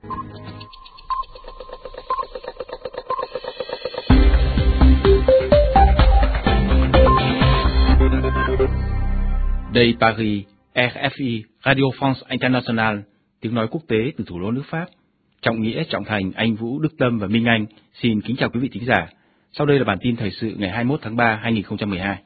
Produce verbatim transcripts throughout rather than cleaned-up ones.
Đây Paris, rờ ép i, Radio France International, tiếng nói quốc tế từ thủ đô nước Pháp. Trọng Nghĩa, Trọng Thành, Anh Vũ, Đức Tâm và Minh Anh xin kính chào quý vị thính giả. Sau đây là bản tin thời sự ngày hai mươi mốt tháng ba năm hai nghìn không trăm mười hai.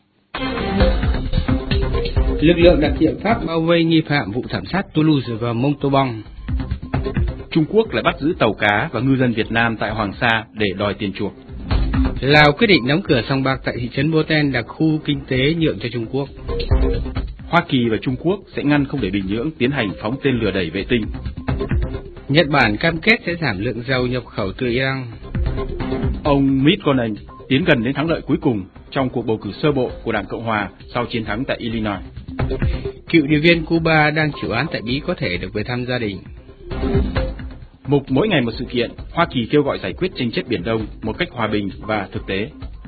Lực lượng đặc nhiệm Pháp bao vây nghi phạm vụ thảm sát Toulouse và Montauban. Trung Quốc lại bắt giữ tàu cá và ngư dân Việt Nam tại Hoàng Sa để đòi tiền chuộc. Lào quyết định đóng cửa sòng bạc tại thị trấn Boten, đặc khu kinh tế nhượng cho Trung Quốc. Hoa Kỳ và Trung Quốc sẽ ngăn không để Bình Nhưỡng tiến hành phóng tên lửa đẩy vệ tinh. Nhật Bản cam kết sẽ giảm lượng dầu nhập khẩu từ Iran. Ông Mitt Romney tiến gần đến thắng lợi cuối cùng trong cuộc bầu cử sơ bộ của Đảng Cộng hòa sau chiến thắng tại Illinois. Cựu điệp viên Cuba đang chịu án tại Mỹ có thể được về thăm gia đình. Mục mỗi ngày một sự kiện, Hoa Kỳ kêu gọi giải quyết tranh chấp Biển Đông một cách hòa bình và thực tế.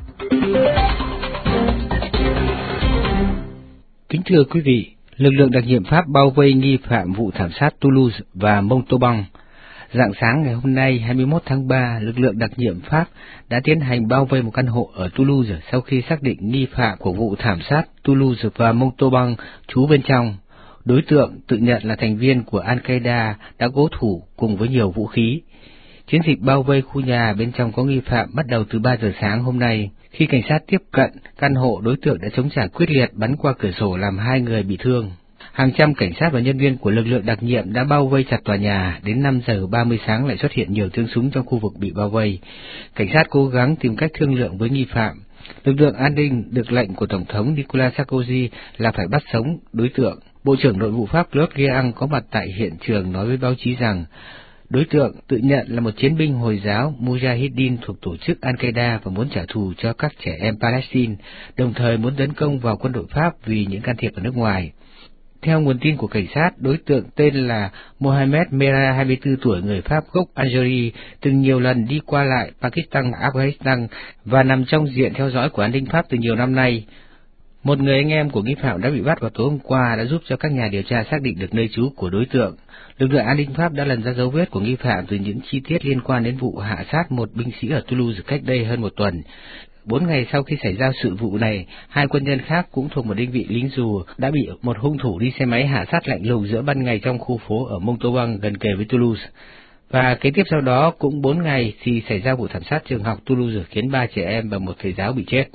Kính thưa quý vị, lực lượng đặc nhiệm Pháp bao vây nghi phạm vụ thảm sát Toulouse và Montauban. Rạng sáng ngày hôm nay hai mươi mốt tháng ba, lực lượng đặc nhiệm Pháp đã tiến hành bao vây một căn hộ ở Toulouse sau khi xác định nghi phạm của vụ thảm sát Toulouse và Montauban trú bên trong. Đối tượng tự nhận là thành viên của Al-Qaeda đã cố thủ cùng với nhiều vũ khí. Chiến dịch bao vây khu nhà bên trong có nghi phạm bắt đầu từ ba giờ sáng hôm nay. Khi cảnh sát tiếp cận căn hộ, đối tượng đã chống trả quyết liệt, bắn qua cửa sổ làm hai người bị thương. Hàng trăm cảnh sát và nhân viên của lực lượng đặc nhiệm đã bao vây chặt tòa nhà. Đến năm giờ ba mươi sáng lại xuất hiện nhiều tiếng súng trong khu vực bị bao vây. Cảnh sát cố gắng tìm cách thương lượng với nghi phạm. Lực lượng an ninh được lệnh của Tổng thống Nicolas Sarkozy là phải bắt sống đối tượng. Bộ trưởng Nội vụ Pháp Claude Guéant có mặt tại hiện trường nói với báo chí rằng đối tượng tự nhận là một chiến binh Hồi giáo Mujahideen thuộc tổ chức Al-Qaeda và muốn trả thù cho các trẻ em Palestine, đồng thời muốn tấn công vào quân đội Pháp vì những can thiệp ở nước ngoài. Theo nguồn tin của cảnh sát, đối tượng tên là Mohamed Merah, hai mươi tư tuổi, người Pháp gốc Algeria, từng nhiều lần đi qua lại Pakistan, Afghanistan và nằm trong diện theo dõi của an ninh Pháp từ nhiều năm nay. Một người anh em của nghi phạm đã bị bắt vào tối hôm qua đã giúp cho các nhà điều tra xác định được nơi trú của đối tượng. Lực lượng an ninh Pháp đã lần ra dấu vết của nghi phạm từ những chi tiết liên quan đến vụ hạ sát một binh sĩ ở Toulouse cách đây hơn một tuần. Bốn ngày sau khi xảy ra sự vụ này, hai quân nhân khác cũng thuộc một đơn vị lính dù đã bị một hung thủ đi xe máy hạ sát lạnh lùng giữa ban ngày trong khu phố ở Montauban gần kề với Toulouse. Và kế tiếp sau đó cũng bốn ngày thì xảy ra vụ thảm sát trường học Toulouse khiến ba trẻ em và một thầy giáo bị chết.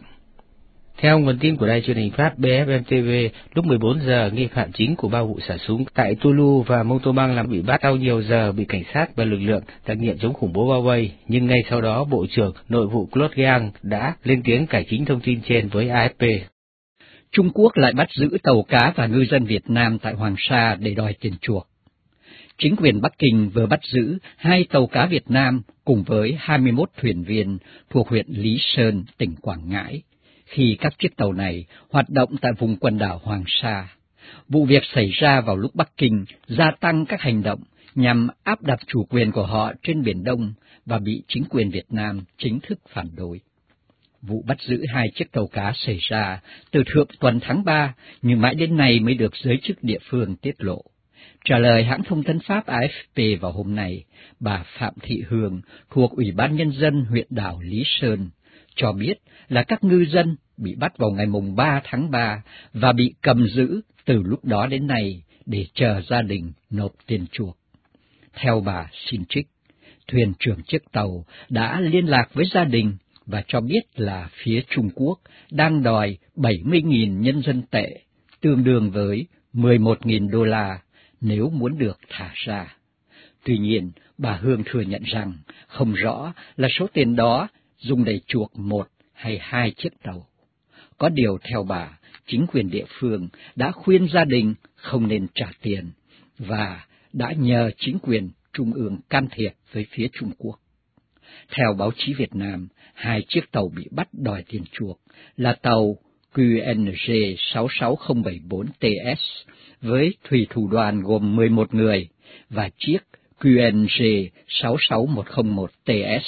Theo nguồn tin của đài truyền hình Pháp B F M T V, lúc mười bốn giờ, nghi phạm chính của ba vụ xả súng tại Toulouse và Montauban làm bị bắt sau nhiều giờ bị cảnh sát và lực lượng đặc nhiệm chống khủng bố bao vây. Nhưng ngay sau đó, Bộ trưởng Nội vụ Claude Guéant đã lên tiếng cải chính thông tin trên với A F P. Trung Quốc lại bắt giữ tàu cá và ngư dân Việt Nam tại Hoàng Sa để đòi tiền chuộc. Chính quyền Bắc Kinh vừa bắt giữ hai tàu cá Việt Nam cùng với hai mươi mốt thuyền viên thuộc huyện Lý Sơn, tỉnh Quảng Ngãi, khi các chiếc tàu này hoạt động tại vùng quần đảo Hoàng Sa. Vụ việc xảy ra vào lúc Bắc Kinh gia tăng các hành động nhằm áp đặt chủ quyền của họ trên Biển Đông và bị chính quyền Việt Nam chính thức phản đối. Vụ bắt giữ hai chiếc tàu cá xảy ra từ thượng tuần tháng ba, nhưng mãi đến nay mới được giới chức địa phương tiết lộ. Trả lời hãng thông tấn Pháp A F P vào hôm nay, bà Phạm Thị Hương thuộc Ủy ban Nhân dân huyện đảo Lý Sơn cho biết là các ngư dân bị bắt vào ngày mùng ba tháng ba và bị cầm giữ từ lúc đó đến nay để chờ gia đình nộp tiền chuộc. Theo bà xin trích, thuyền trưởng chiếc tàu đã liên lạc với gia đình và cho biết là phía Trung Quốc đang đòi bảy mươi nghìn nhân dân tệ, tương đương với mười một nghìn đô la, nếu muốn được thả ra. Tuy nhiên, bà Hương thừa nhận rằng không rõ là số tiền đó dùng để chuộc một hay hai chiếc tàu. Có điều theo bà, chính quyền địa phương đã khuyên gia đình không nên trả tiền và đã nhờ chính quyền trung ương can thiệp với phía Trung Quốc. Theo báo chí Việt Nam, hai chiếc tàu bị bắt đòi tiền chuộc là tàu Q N G sáu sáu không bảy bốn T S với thủy thủ đoàn gồm mười một người và chiếc Q N G sáu sáu một không một T S.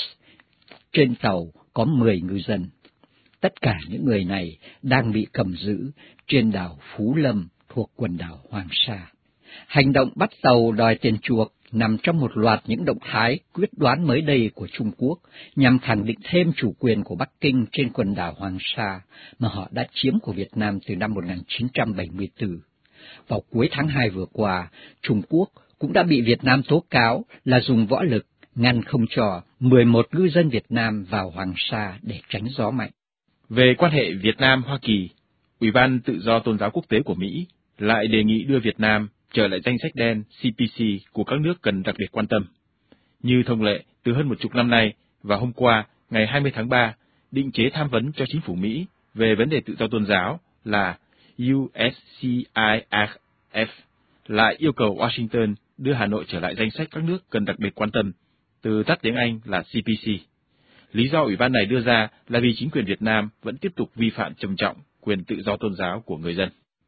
Trên tàu có mười ngư dân. Tất cả những người này đang bị cầm giữ trên đảo Phú Lâm thuộc quần đảo Hoàng Sa. Hành động bắt tàu đòi tiền chuộc nằm trong một loạt những động thái quyết đoán mới đây của Trung Quốc nhằm khẳng định thêm chủ quyền của Bắc Kinh trên quần đảo Hoàng Sa mà họ đã chiếm của Việt Nam từ năm một nghìn chín trăm bảy mươi tư. Vào cuối tháng hai vừa qua, Trung Quốc cũng đã bị Việt Nam tố cáo là dùng võ lực ngăn không cho mười một ngư dân Việt Nam vào Hoàng Sa để tránh gió mạnh. Về quan hệ Việt Nam-Hoa Kỳ, Ủy ban Tự do Tôn giáo Quốc tế của Mỹ lại đề nghị đưa Việt Nam trở lại danh sách đen C P C của các nước cần đặc biệt quan tâm. Như thông lệ từ hơn một chục năm nay, và hôm qua, ngày hai mươi tháng ba, định chế tham vấn cho chính phủ Mỹ về vấn đề tự do tôn giáo là U S C I R F lại yêu cầu Washington đưa Hà Nội trở lại danh sách các nước cần đặc biệt quan tâm, từ tắt tiếng Anh là C P C. Lý do Ủy ban này đưa ra là vì chính quyền Việt Nam vẫn tiếp tục vi phạm trầm trọng quyền tự do tôn giáo của người dân.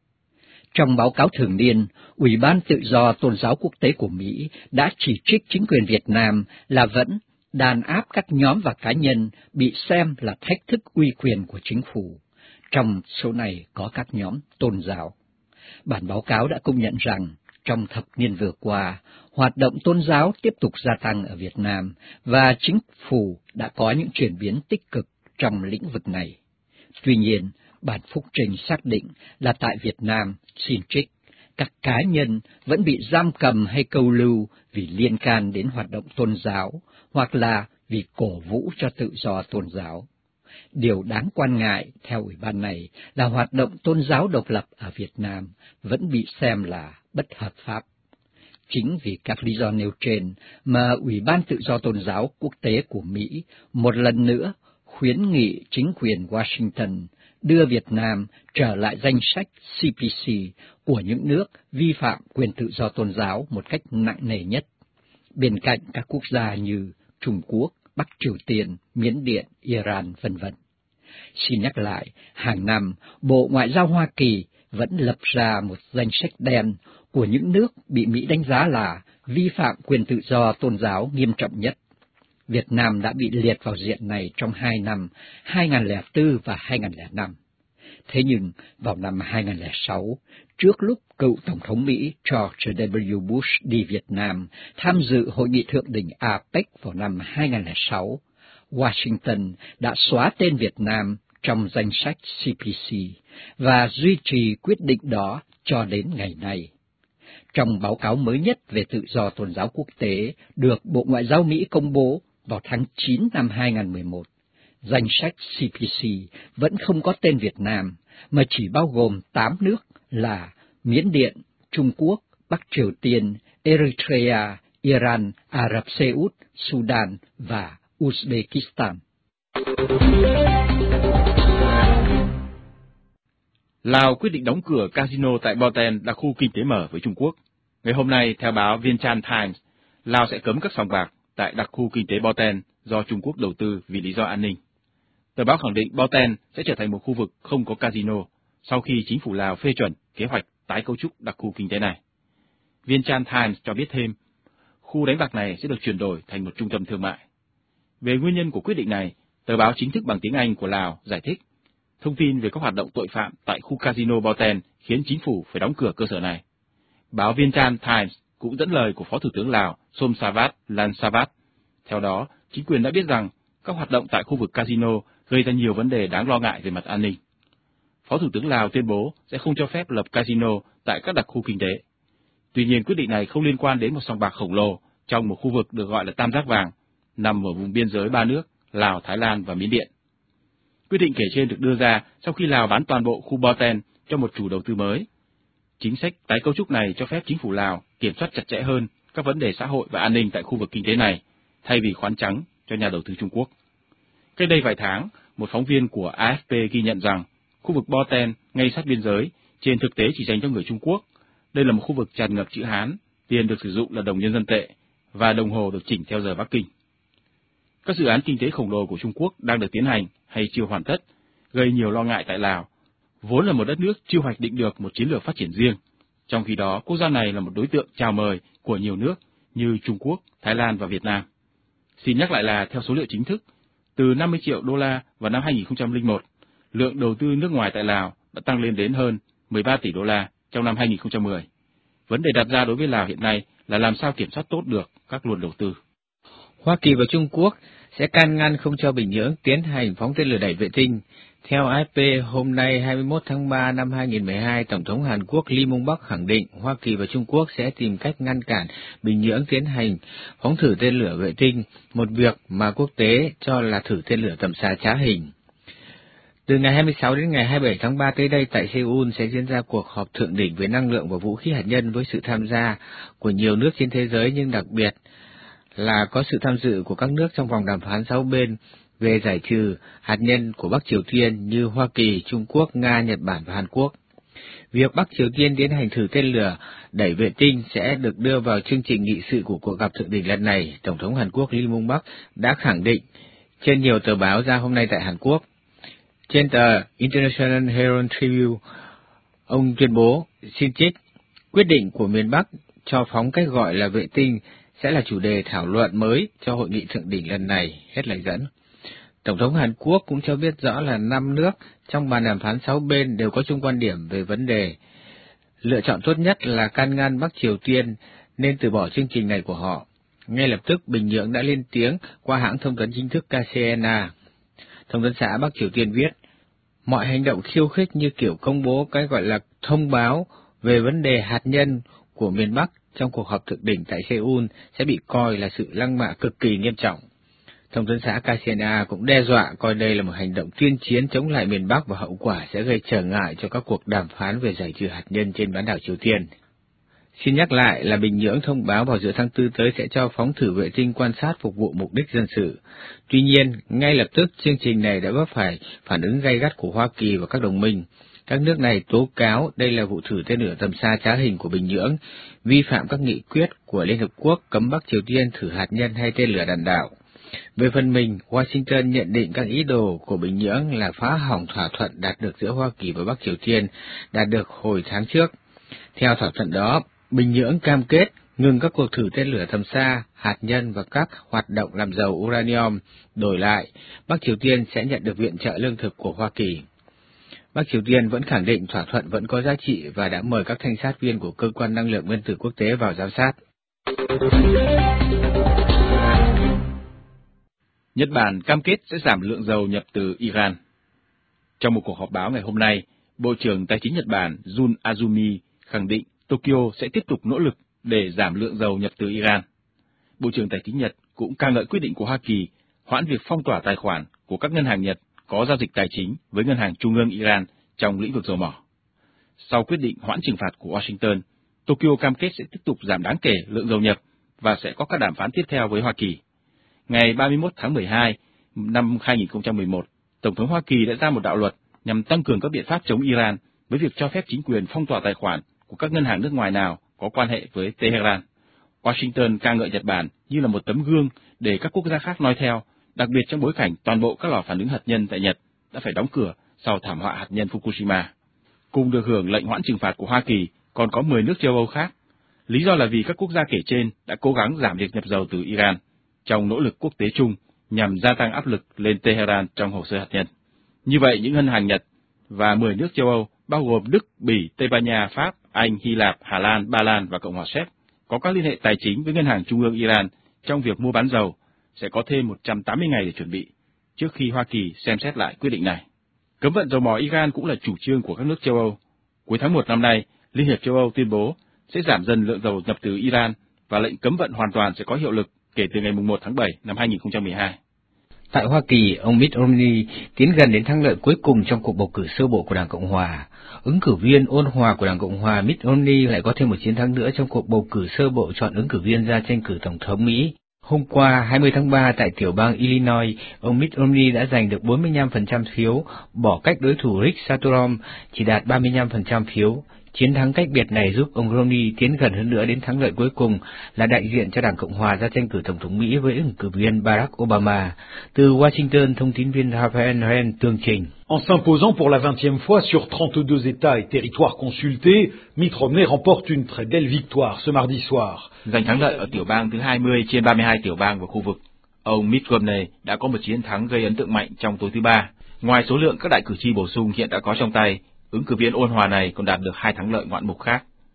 Trong báo cáo thường niên, Ủy ban Tự do Tôn giáo Quốc tế của Mỹ đã chỉ trích chính quyền Việt Nam là vẫn đàn áp các nhóm và cá nhân bị xem là thách thức uy quyền của chính phủ. Trong số này có các nhóm tôn giáo. Bản báo cáo đã công nhận rằng, trong thập niên vừa qua, hoạt động tôn giáo tiếp tục gia tăng ở Việt Nam và chính phủ đã có những chuyển biến tích cực trong lĩnh vực này. Tuy nhiên, bản phúc trình xác định là tại Việt Nam, xin trích, các cá nhân vẫn bị giam cầm hay câu lưu vì liên can đến hoạt động tôn giáo hoặc là vì cổ vũ cho tự do tôn giáo. Điều đáng quan ngại theo Ủy ban này là hoạt động tôn giáo độc lập ở Việt Nam vẫn bị xem là bất hợp pháp. Chính vì các lý do nêu trên mà Ủy ban Tự do Tôn giáo Quốc tế của Mỹ một lần nữa khuyến nghị chính quyền Washington đưa Việt Nam trở lại danh sách C P C của những nước vi phạm quyền tự do tôn giáo một cách nặng nề nhất, bên cạnh các quốc gia như Trung Quốc, Bắc Triều Tiên, Miến Điện, Iran, vân vân. Xin nhắc lại, hàng năm, Bộ Ngoại giao Hoa Kỳ vẫn lập ra một danh sách đen của những nước bị Mỹ đánh giá là vi phạm quyền tự do tôn giáo nghiêm trọng nhất. Việt Nam đã bị liệt vào diện này trong hai năm, hai nghìn không trăm lẻ bốn và hai nghìn không trăm lẻ năm. Thế nhưng, vào năm hai nghìn không trăm lẻ sáu, trước lúc cựu Tổng thống Mỹ George W. Bush đi Việt Nam tham dự hội nghị thượng đỉnh a pếch vào năm hai nghìn không trăm lẻ sáu, Washington đã xóa tên Việt Nam trong danh sách C P C và duy trì quyết định đó cho đến ngày nay. Trong báo cáo mới nhất về tự do tôn giáo quốc tế được Bộ Ngoại giao Mỹ công bố vào tháng chín năm hai nghìn không trăm mười một, danh sách C P C vẫn không có tên Việt Nam, mà chỉ bao gồm tám nước là Miến Điện, Trung Quốc, Bắc Triều Tiên, Eritrea, Iran, Ả Rập Xê Út, Sudan và Uzbekistan. Lào quyết định đóng cửa casino tại Boten, đặc khu kinh tế mở với Trung Quốc. Ngày hôm nay, theo báo Vientiane Times, Lào sẽ cấm các sòng bạc tại đặc khu kinh tế Boten do Trung Quốc đầu tư vì lý do an ninh. Tờ báo khẳng định Boten sẽ trở thành một khu vực không có casino sau khi chính phủ Lào phê chuẩn kế hoạch tái cấu trúc đặc khu kinh tế này. Vientiane Times cho biết thêm, khu đánh bạc này sẽ được chuyển đổi thành một trung tâm thương mại. Về nguyên nhân của quyết định này, tờ báo chính thức bằng tiếng Anh của Lào giải thích, thông tin về các hoạt động tội phạm tại khu casino Boten khiến chính phủ phải đóng cửa cơ sở này. Báo Vientiane Times cũng dẫn lời của Phó Thủ tướng Lào Somsavat Lansavat. Theo đó, chính quyền đã biết rằng các hoạt động tại khu vực casino gây ra nhiều vấn đề đáng lo ngại về mặt an ninh. Phó Thủ tướng Lào tuyên bố sẽ không cho phép lập casino tại các đặc khu kinh tế. Tuy nhiên, quyết định này không liên quan đến một sòng bạc khổng lồ trong một khu vực được gọi là Tam Giác Vàng, nằm ở vùng biên giới ba nước Lào, Thái Lan và Miến Điện. Quyết định kể trên được đưa ra sau khi Lào bán toàn bộ khu Boten cho một chủ đầu tư mới. Chính sách tái cấu trúc này cho phép chính phủ Lào kiểm soát chặt chẽ hơn các vấn đề xã hội và an ninh tại khu vực kinh tế này, thay vì khoán trắng cho nhà đầu tư Trung Quốc. Cách đây vài tháng, một phóng viên của A F P ghi nhận rằng khu vực Boten ngay sát biên giới trên thực tế chỉ dành cho người Trung Quốc. Đây là một khu vực tràn ngập chữ Hán, tiền được sử dụng là đồng nhân dân tệ và đồng hồ được chỉnh theo giờ Bắc Kinh. Các dự án kinh tế khổng lồ của Trung Quốc đang được tiến hành hay chưa hoàn tất, gây nhiều lo ngại tại Lào, vốn là một đất nước chưa hoạch định được một chiến lược phát triển riêng. Trong khi đó, quốc gia này là một đối tượng chào mời của nhiều nước như Trung Quốc, Thái Lan và Việt Nam. Xin nhắc lại là theo số liệu chính thức, từ năm mươi triệu đô la vào năm hai nghìn không trăm lẻ một, lượng đầu tư nước ngoài tại Lào đã tăng lên đến hơn mười ba tỷ đô la trong năm hai nghìn không trăm mười. Vấn đề đặt ra đối với Lào hiện nay là làm sao kiểm soát tốt được các luồng đầu tư. Hoa Kỳ và Trung Quốc sẽ can ngăn không cho Bình Nhưỡng tiến hành phóng tên lửa đẩy vệ tinh. Theo a ép pê, hôm nay hai mươi mốt tháng ba năm hai nghìn không trăm mười hai, Tổng thống Hàn Quốc Lee Myung-bak khẳng định Hoa Kỳ và Trung Quốc sẽ tìm cách ngăn cản Bình Nhưỡng tiến hành phóng thử tên lửa vệ tinh, một việc mà quốc tế cho là thử tên lửa tầm xa trá hình. Từ ngày hai mươi sáu đến ngày hai mươi bảy tháng ba tới đây tại Seoul sẽ diễn ra cuộc họp thượng đỉnh về năng lượng và vũ khí hạt nhân với sự tham gia của nhiều nước trên thế giới, nhưng đặc biệt là có sự tham dự của các nước trong vòng đàm phán sáu bên về giải trừ hạt nhân của Bắc Triều Tiên như Hoa Kỳ, Trung Quốc, Nga, Nhật Bản và Hàn Quốc. Việc Bắc Triều Tiên tiến hành thử tên lửa đẩy vệ tinh sẽ được đưa vào chương trình nghị sự của cuộc gặp thượng đỉnh lần này, Tổng thống Hàn Quốc Lee Myung-bak đã khẳng định trên nhiều tờ báo ra hôm nay tại Hàn Quốc. Trên tờ International Herald Tribune, ông tuyên bố, xin trích, quyết định của miền Bắc cho phóng cách gọi là vệ tinh sẽ là chủ đề thảo luận mới cho hội nghị thượng đỉnh lần này, hết lời dẫn. Tổng thống Hàn Quốc cũng cho biết rõ là năm nước trong bàn đàm phán sáu bên đều có chung quan điểm về vấn đề. Lựa chọn tốt nhất là can ngăn Bắc Triều Tiên nên từ bỏ chương trình này của họ. Ngay lập tức, Bình Nhưỡng đã lên tiếng qua hãng thông tấn chính thức K C N A. Thông tấn xã Bắc Triều Tiên viết, mọi hành động khiêu khích như kiểu công bố cái gọi là thông báo về vấn đề hạt nhân của miền Bắc trong cuộc họp thượng đỉnh tại Seoul sẽ bị coi là sự lăng mạ cực kỳ nghiêm trọng. Thông tấn xã K C N A cũng đe dọa coi đây là một hành động tuyên chiến chống lại miền Bắc và hậu quả sẽ gây trở ngại cho các cuộc đàm phán về giải trừ hạt nhân trên bán đảo Triều Tiên. Xin nhắc lại là Bình Nhưỡng thông báo vào giữa tháng tư tới sẽ cho phóng thử vệ tinh quan sát phục vụ mục đích dân sự. Tuy nhiên, ngay lập tức chương trình này đã vấp phải phản ứng gay gắt của Hoa Kỳ và các đồng minh. Các nước này tố cáo đây là vụ thử tên lửa tầm xa trá hình của Bình Nhưỡng, vi phạm các nghị quyết của Liên Hợp Quốc cấm Bắc Triều Tiên thử hạt nhân hay tên lửa đạn đạo. Về phần mình, Washington nhận định các ý đồ của Bình Nhưỡng là phá hỏng thỏa thuận đạt được giữa Hoa Kỳ và Bắc Triều Tiên đạt được hồi tháng trước. Theo thỏa thuận đó, Bình Nhưỡng cam kết ngừng các cuộc thử tên lửa tầm xa, hạt nhân và các hoạt động làm giàu uranium. Đổi lại, Bắc Triều Tiên sẽ nhận được viện trợ lương thực của Hoa Kỳ. Bắc Triều Tiên vẫn khẳng định thỏa thuận vẫn có giá trị và đã mời các thanh sát viên của Cơ quan Năng lượng Nguyên tử Quốc tế vào giám sát. Nhật Bản cam kết sẽ giảm lượng dầu nhập từ Iran. Trong một cuộc họp báo ngày hôm nay, Bộ trưởng Tài chính Nhật Bản Jun Azumi khẳng định Tokyo sẽ tiếp tục nỗ lực để giảm lượng dầu nhập từ Iran. Bộ trưởng Tài chính Nhật cũng ca ngợi quyết định của Hoa Kỳ hoãn việc phong tỏa tài khoản của các ngân hàng Nhật có giao dịch tài chính với Ngân hàng Trung ương Iran trong lĩnh vực dầu mỏ. Sau quyết định hoãn trừng phạt của Washington, Tokyo cam kết sẽ tiếp tục giảm đáng kể lượng dầu nhập và sẽ có các đàm phán tiếp theo với Hoa Kỳ. Ngày ba mươi mốt tháng mười hai năm hai nghìn không trăm mười một, Tổng thống Hoa Kỳ đã ra một đạo luật nhằm tăng cường các biện pháp chống Iran với việc cho phép chính quyền phong tỏa tài khoản của các ngân hàng nước ngoài nào có quan hệ với Tehran. Washington ca ngợi Nhật Bản như là một tấm gương để các quốc gia khác noi theo, đặc biệt trong bối cảnh toàn bộ các lò phản ứng hạt nhân tại Nhật đã phải đóng cửa sau thảm họa hạt nhân Fukushima. Cùng được hưởng lệnh hoãn trừng phạt của Hoa Kỳ còn có mười nước châu Âu khác. Lý do là vì các quốc gia kể trên đã cố gắng giảm việc nhập dầu từ Iran trong nỗ lực quốc tế chung nhằm gia tăng áp lực lên Tehran trong hồ sơ hạt nhân. Như vậy, những ngân hàng Nhật và mười nước châu Âu bao gồm Đức, Bỉ, Tây Ban Nha, Pháp, Anh, Hy Lạp, Hà Lan, Ba Lan và Cộng hòa Séc có các liên hệ tài chính với Ngân hàng Trung ương Iran trong việc mua bán dầu sẽ có thêm một trăm tám mươi ngày để chuẩn bị trước khi Hoa Kỳ xem xét lại quyết định này. Cấm vận dầu mỏ Iran cũng là chủ trương của các nước châu Âu. Cuối tháng một năm nay, Liên hiệp châu Âu tuyên bố sẽ giảm dần lượng dầu nhập từ Iran và lệnh cấm vận hoàn toàn sẽ có hiệu lực kể từ ngày mùng một tháng bảy năm hai nghìn không trăm mười hai. Tại Hoa Kỳ, ông Mitt Romney tiến gần đến thắng lợi cuối cùng trong cuộc bầu cử sơ bộ của Đảng Cộng Hòa. Ứng cử viên ôn hòa của Đảng Cộng Hòa Mitt Romney lại có thêm một chiến thắng nữa trong cuộc bầu cử sơ bộ chọn ứng cử viên ra tranh cử Tổng thống Mỹ. Hôm qua, hai mươi tháng ba, tại tiểu bang Illinois, ông Mitt Romney đã giành được bốn mươi lăm phần trăm phiếu, bỏ cách đối thủ Rick Santorum chỉ đạt ba mươi lăm phần trăm phiếu. Chiến thắng cách biệt này giúp ông Romney tiến gần hơn nữa đến thắng lợi cuối cùng là đại diện cho Đảng Cộng Hòa ra tranh cử Tổng thống Mỹ với ứng cử viên Barack Obama. Từ Washington, thông tin viên Rafael Ren tường trình. En s'imposant pour la vingtième fois sur trente-deux États et territoires consultés, Mitt Romney remporte une très belle victoire ce mardi soir. Giành thắng lợi ở tiểu bang thứ hai mươi trên ba mươi hai tiểu bang và khu vực, ông Mitt Romney đã có một chiến thắng gây ấn tượng mạnh trong tối thứ ba. Ngoài số lượng các đại cử tri bổ sung hiện đã có trong tay, ứng cử viên ôn hòa này còn đạt được hai thắng lợi ngoạn mục khác.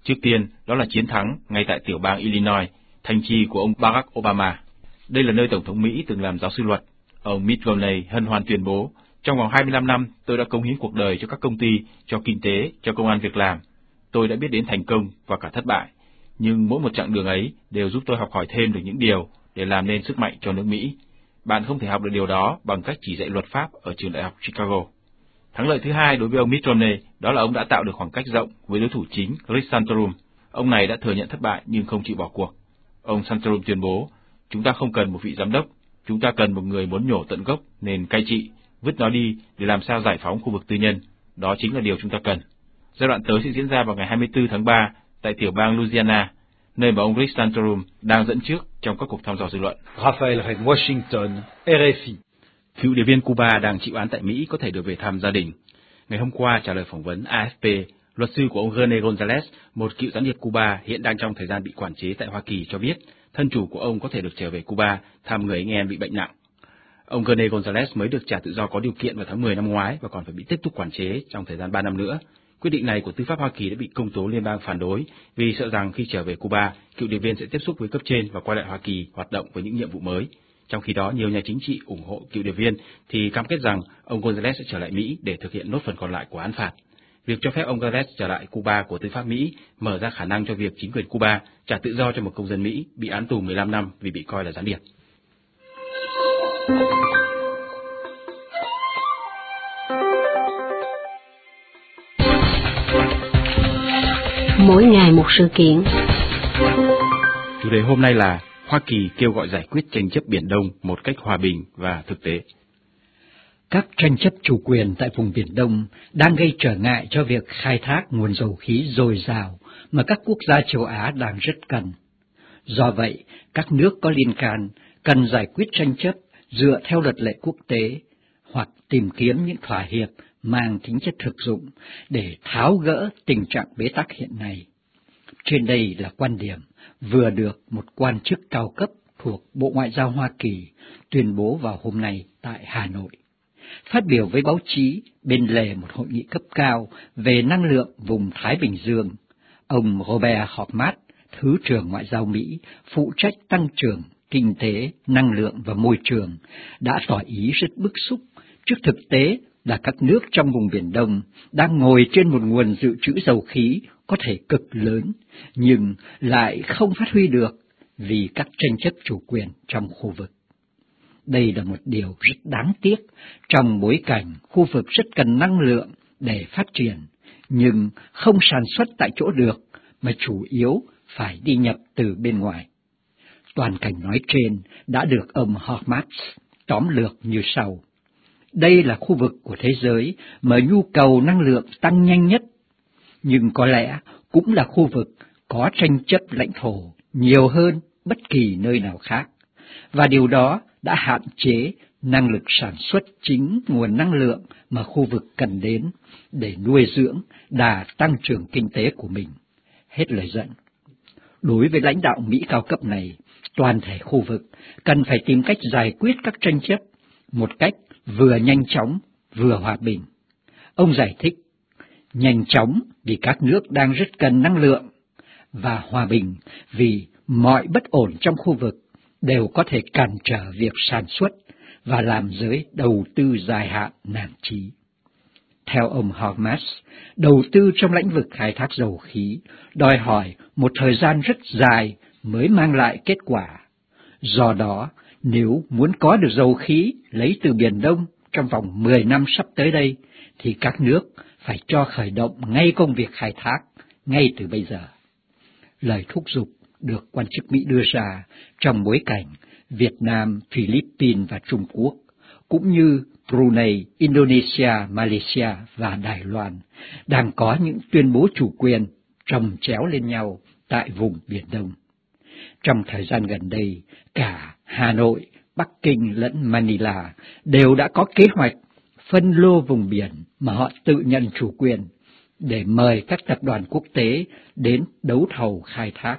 Trước tiên, đó là chiến thắng ngay tại tiểu bang Illinois, thành trì của ông Barack Obama. Đây là nơi Tổng thống Mỹ từng làm giáo sư luật. Ông Mitt Romney hân hoan tuyên bố, trong vòng hai mươi lăm năm, tôi đã cống hiến cuộc đời cho các công ty, cho kinh tế, cho công ăn việc làm. Tôi đã biết đến thành công và cả thất bại, nhưng mỗi một chặng đường ấy đều giúp tôi học hỏi thêm được những điều để làm nên sức mạnh cho nước Mỹ. Bạn không thể học được điều đó bằng cách chỉ dạy luật pháp ở trường đại học Chicago. Thắng lợi thứ hai đối với ông Mitt Romney đó là ông đã tạo được khoảng cách rộng với đối thủ chính Rick Santorum. Ông này đã thừa nhận thất bại nhưng không chịu bỏ cuộc. Ông Santorum tuyên bố, chúng ta không cần một vị giám đốc, chúng ta cần một người muốn nhổ tận gốc nền cai trị, vứt nó đi để làm sao giải phóng khu vực tư nhân. Đó chính là điều chúng ta cần. Giai đoạn tới sẽ diễn ra vào ngày hai mươi tư tháng ba tại tiểu bang Louisiana, nơi mà ông Rick Santorum đang dẫn trước trong các cuộc thăm dò dư luận. Raphaël Red, Washington, R F I. Cựu điệp viên Cuba đang chịu án tại Mỹ có thể được về thăm gia đình. Ngày hôm qua trả lời phỏng vấn A F P, luật sư của ông René González, một cựu gián điệp Cuba hiện đang trong thời gian bị quản chế tại Hoa Kỳ cho biết, thân chủ của ông có thể được trở về Cuba thăm người anh em bị bệnh nặng. Ông René González mới được trả tự do có điều kiện vào tháng mười năm ngoái và còn phải bị tiếp tục quản chế trong thời gian ba năm nữa. Quyết định này của tư pháp Hoa Kỳ đã bị công tố liên bang phản đối vì sợ rằng khi trở về Cuba, cựu điệp viên sẽ tiếp xúc với cấp trên và quay lại Hoa Kỳ hoạt động với những nhiệm vụ mới. Trong khi đó, nhiều nhà chính trị ủng hộ cựu điệp viên thì cam kết rằng ông González sẽ trở lại Mỹ để thực hiện nốt phần còn lại của án phạt. Việc cho phép ông González trở lại Cuba của tư pháp Mỹ mở ra khả năng cho việc chính quyền Cuba trả tự do cho một công dân Mỹ bị án tù mười lăm năm vì bị coi là gián điệp. Mỗi ngày một sự kiện. Chủ đề hôm nay là Hoa Kỳ kêu gọi giải quyết tranh chấp Biển Đông một cách hòa bình và thực tế. Các tranh chấp chủ quyền tại vùng Biển Đông đang gây trở ngại cho việc khai thác nguồn dầu khí dồi dào mà các quốc gia châu Á đang rất cần. Do vậy, các nước có liên can cần giải quyết tranh chấp dựa theo luật lệ quốc tế hoặc tìm kiếm những thỏa hiệp mang tính chất thực dụng để tháo gỡ tình trạng bế tắc hiện nay. Trên đây là quan điểm vừa được một quan chức cao cấp thuộc Bộ Ngoại giao Hoa Kỳ tuyên bố vào hôm nay tại Hà Nội. Phát biểu với báo chí bên lề một hội nghị cấp cao về năng lượng vùng Thái Bình Dương, ông Robert Hormats, Thứ trưởng Ngoại giao Mỹ, phụ trách tăng trưởng kinh tế, năng lượng và môi trường, đã tỏ ý rất bức xúc trước thực tế là các nước trong vùng Biển Đông đang ngồi trên một nguồn dự trữ dầu khí có thể cực lớn, nhưng lại không phát huy được vì các tranh chấp chủ quyền trong khu vực. Đây là một điều rất đáng tiếc trong bối cảnh khu vực rất cần năng lượng để phát triển, nhưng không sản xuất tại chỗ được, mà chủ yếu phải đi nhập từ bên ngoài. Toàn cảnh nói trên đã được ông Hormats tóm lược như sau. Đây là khu vực của thế giới mà nhu cầu năng lượng tăng nhanh nhất, nhưng có lẽ cũng là khu vực có tranh chấp lãnh thổ nhiều hơn bất kỳ nơi nào khác, và điều đó đã hạn chế năng lực sản xuất chính nguồn năng lượng mà khu vực cần đến để nuôi dưỡng đà tăng trưởng kinh tế của mình. Hết lời dẫn. Đối với lãnh đạo Mỹ cao cấp này, toàn thể khu vực cần phải tìm cách giải quyết các tranh chấp một cách vừa nhanh chóng vừa hòa bình. Ông giải thích, nhanh chóng vì các nước đang rất cần năng lượng, và hòa bình vì mọi bất ổn trong khu vực đều có thể cản trở việc sản xuất và làm giới đầu tư dài hạn nản chí. Theo ông Hormats, đầu tư trong lĩnh vực khai thác dầu khí đòi hỏi một thời gian rất dài mới mang lại kết quả. Do đó, nếu muốn có được dầu khí lấy từ Biển Đông trong vòng mười năm sắp tới đây, thì các nước phải cho khởi động ngay công việc khai thác ngay từ bây giờ. Lời thúc giục được quan chức Mỹ đưa ra trong bối cảnh Việt Nam, Philippines và Trung Quốc, cũng như Brunei, Indonesia, Malaysia và Đài Loan đang có những tuyên bố chủ quyền chồng chéo lên nhau tại vùng Biển Đông. Trong thời gian gần đây, cả Hà Nội, Bắc Kinh lẫn Manila đều đã có kế hoạch phân lô vùng biển mà họ tự nhận chủ quyền để mời các tập đoàn quốc tế đến đấu thầu khai thác.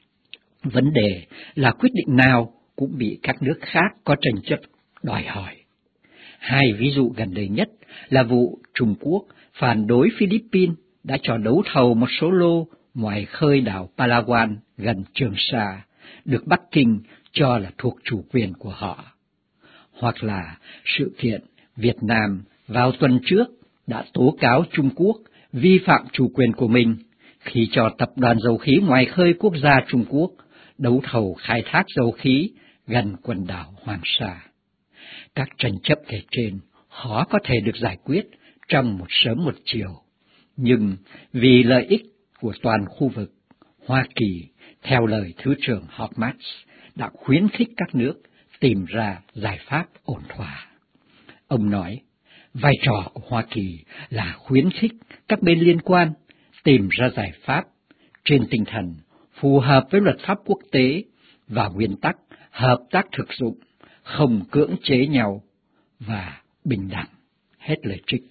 Vấn đề là quyết định nào cũng bị các nước khác có tranh chấp đòi hỏi. Hai ví dụ gần đây nhất là vụ Trung Quốc phản đối Philippines đã cho đấu thầu một số lô ngoài khơi đảo Palawan gần Trường Sa, được Bắc Kinh cho là thuộc chủ quyền của họ. Hoặc là sự kiện Việt Nam vào tuần trước đã tố cáo Trung Quốc vi phạm chủ quyền của mình khi cho tập đoàn dầu khí ngoài khơi quốc gia Trung Quốc đấu thầu khai thác dầu khí gần quần đảo Hoàng Sa. Các tranh chấp kể trên khó có thể được giải quyết trong một sớm một chiều, nhưng vì lợi ích của toàn khu vực, Hoa Kỳ, theo lời Thứ trưởng Hormats, đã khuyến khích các nước tìm ra giải pháp ổn thỏa. Ông nói, vai trò của Hoa Kỳ là khuyến khích các bên liên quan tìm ra giải pháp trên tinh thần phù hợp với luật pháp quốc tế và nguyên tắc hợp tác thực dụng, không cưỡng chế nhau và bình đẳng. Hết lời trích.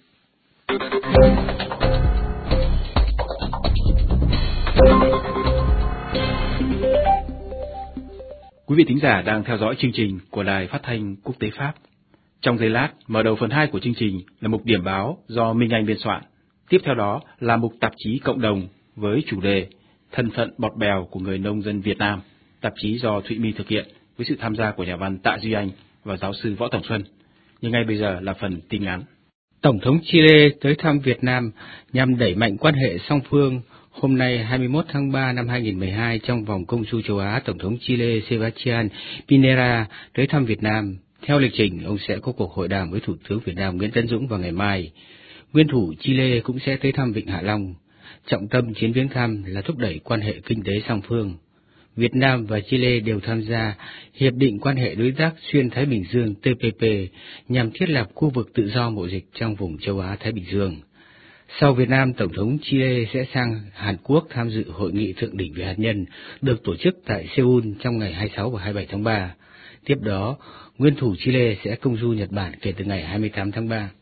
Quý vị thính giả đang theo dõi chương trình của Đài Phát thanh Quốc tế Pháp. Trong giây lát, mở đầu phần hai của chương trình là mục điểm báo do Minh Anh biên soạn. Tiếp theo đó là mục tạp chí cộng đồng với chủ đề Thân phận bọt bèo của người nông dân Việt Nam, tạp chí do Thụy My thực hiện với sự tham gia của nhà văn Tạ Duy Anh và giáo sư Võ Tổng Xuân. Nhưng ngay bây giờ là phần tin ngắn. Tổng thống Chile tới thăm Việt Nam nhằm đẩy mạnh quan hệ song phương. Hôm nay hai mươi mốt tháng ba năm hai nghìn không trăm mười hai, trong vòng công du châu Á, Tổng thống Chile Sebastián Piñera tới thăm Việt Nam. Theo lịch trình, ông sẽ có cuộc hội đàm với Thủ tướng Việt Nam Nguyễn Tấn Dũng vào ngày mai. Nguyên thủ Chile cũng sẽ tới thăm Vịnh Hạ Long. Trọng tâm chuyến viếng thăm là thúc đẩy quan hệ kinh tế song phương. Việt Nam và Chile đều tham gia Hiệp định Quan hệ Đối tác Xuyên Thái Bình Dương T P P nhằm thiết lập khu vực tự do mậu dịch trong vùng châu Á-Thái Bình Dương. Sau Việt Nam, Tổng thống Chile sẽ sang Hàn Quốc tham dự Hội nghị Thượng đỉnh về hạt nhân được tổ chức tại Seoul trong ngày hai mươi sáu và hai mươi bảy tháng ba. Tiếp đó, nguyên thủ Chile sẽ công du Nhật Bản kể từ ngày hai mươi tám tháng ba.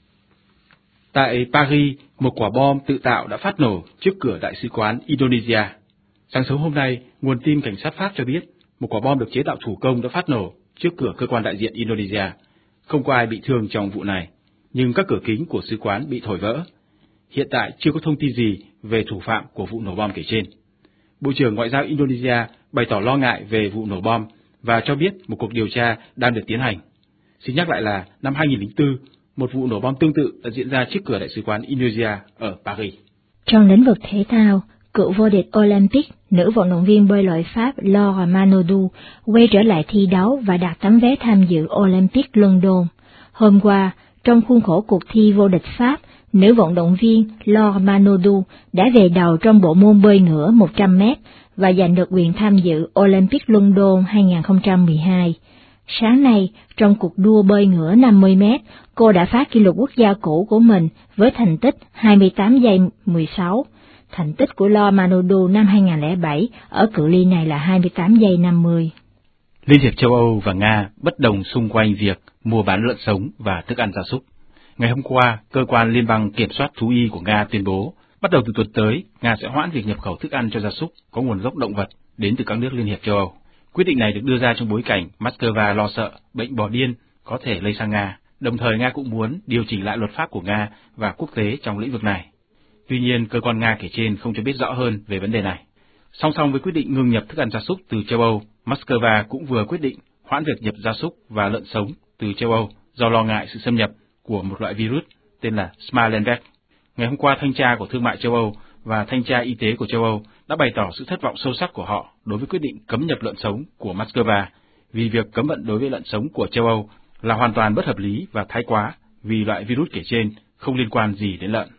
Tại Paris, một quả bom tự tạo đã phát nổ trước cửa Đại sứ quán Indonesia. Sáng sớm hôm nay, nguồn tin cảnh sát Pháp cho biết một quả bom được chế tạo thủ công đã phát nổ trước cửa cơ quan đại diện Indonesia. Không có ai bị thương trong vụ này, nhưng các cửa kính của sứ quán bị thổi vỡ. Hiện tại chưa có thông tin gì về thủ phạm của vụ nổ bom kể trên. Bộ trưởng Ngoại giao Indonesia bày tỏ lo ngại về vụ nổ bom và cho biết một cuộc điều tra đang được tiến hành. Xin nhắc lại là năm hai nghìn không trăm lẻ bốn, một vụ nổ bom tương tự đã diễn ra trước cửa Đại sứ quán Indonesia ở Paris. Trong lĩnh vực thể thao, cựu vô địch Olympic, nữ vận động viên bơi lội Pháp Laura Manodou quay trở lại thi đấu và đạt tấm vé tham dự Olympic London. Hôm qua, trong khuôn khổ cuộc thi vô địch Pháp, nữ vận động viên Laura Manodou đã về đầu trong bộ môn bơi ngửa một trăm mét và giành được quyền tham dự Olympic London hai nghìn không trăm mười hai. Sáng nay, trong cuộc đua bơi ngửa năm mươi mét, cô đã phá kỷ lục quốc gia cũ của mình với thành tích hai mươi tám giây mười sáu. Thành tích của Laura Manodou năm hai nghìn không trăm lẻ bảy ở cự ly này là hai mươi tám giây năm mươi. Liên hiệp châu Âu và Nga bất đồng xung quanh việc mua bán lợn sống và thức ăn gia súc. Ngày hôm qua, cơ quan liên bang kiểm soát thú y của Nga tuyên bố, bắt đầu từ tuần tới, Nga sẽ hoãn việc nhập khẩu thức ăn cho gia súc có nguồn gốc động vật đến từ các nước Liên hiệp châu Âu. Quyết định này được đưa ra trong bối cảnh Moscow lo sợ bệnh bò điên có thể lây sang Nga. Đồng thời, Nga cũng muốn điều chỉnh lại luật pháp của Nga và quốc tế trong lĩnh vực này. Tuy nhiên, cơ quan Nga kể trên không cho biết rõ hơn về vấn đề này. Song song với quyết định ngừng nhập thức ăn gia súc từ châu Âu, Moscow cũng vừa quyết định hoãn việc nhập gia súc và lợn sống từ châu Âu do lo ngại sự xâm nhập của một loại virus tên là Smalenberg. Ngày hôm qua, thanh tra của Thương mại châu Âu và thanh tra y tế của châu Âu đã bày tỏ sự thất vọng sâu sắc của họ đối với quyết định cấm nhập lợn sống của Moscow, vì việc cấm vận đối với lợn sống của châu Âu là hoàn toàn bất hợp lý và thái quá, vì loại virus kể trên không liên quan gì đến lợn.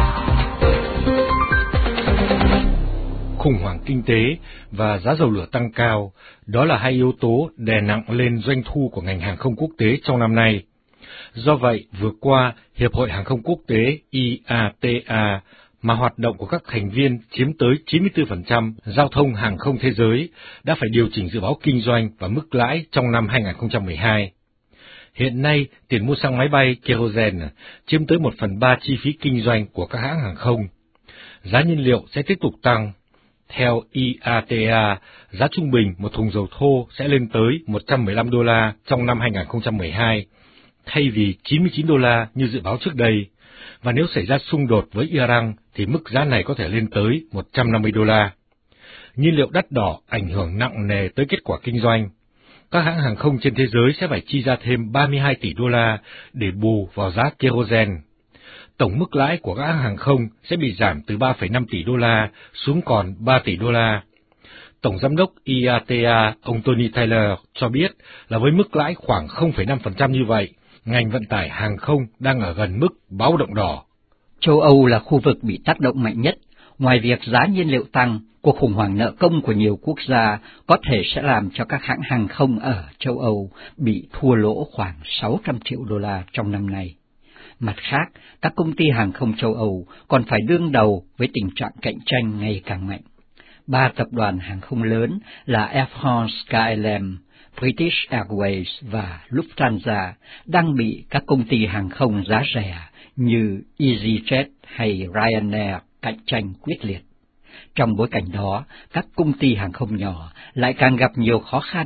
Khủng hoảng kinh tế và giá dầu lửa tăng cao, đó là hai yếu tố đè nặng lên doanh thu của ngành hàng không quốc tế trong năm nay. Do vậy, vừa qua, Hiệp hội Hàng không Quốc tế I A T A, mà hoạt động của các thành viên chiếm tới chín mươi tư phần trăm giao thông hàng không thế giới, đã phải điều chỉnh dự báo kinh doanh và mức lãi trong năm hai nghìn không trăm mười hai. Hiện nay, tiền mua xăng máy bay kerosene chiếm tới một phần ba chi phí kinh doanh của các hãng hàng không. Giá nhiên liệu sẽ tiếp tục tăng. Theo I A T A, giá trung bình một thùng dầu thô sẽ lên tới một trăm mười lăm đô la trong năm hai nghìn không trăm mười hai, thay vì chín mươi chín đô la như dự báo trước đây. Và nếu xảy ra xung đột với Iran thì mức giá này có thể lên tới một trăm năm mươi đô la. Nhiên liệu đắt đỏ ảnh hưởng nặng nề tới kết quả kinh doanh. Các hãng hàng không trên thế giới sẽ phải chi ra thêm ba mươi hai tỷ đô la để bù vào giá kerosene. Tổng mức lãi của các hãng hàng không sẽ bị giảm từ ba phẩy năm tỷ đô la xuống còn ba tỷ đô la. Tổng giám đốc i a tê a ông Tony Taylor cho biết là với mức lãi khoảng không phẩy năm phần trăm như vậy, ngành vận tải hàng không đang ở gần mức báo động đỏ. Châu Âu là khu vực bị tác động mạnh nhất. Ngoài việc giá nhiên liệu tăng, cuộc khủng hoảng nợ công của nhiều quốc gia có thể sẽ làm cho các hãng hàng không ở châu Âu bị thua lỗ khoảng sáu trăm triệu đô la trong năm nay. Mặt khác, các công ty hàng không châu Âu còn phải đương đầu với tình trạng cạnh tranh ngày càng mạnh. Ba tập đoàn hàng không lớn là Air France K L M, British Airways và Lufthansa đang bị các công ty hàng không giá rẻ như EasyJet hay Ryanair cạnh tranh quyết liệt. Trong bối cảnh đó, các công ty hàng không nhỏ lại càng gặp nhiều khó khăn.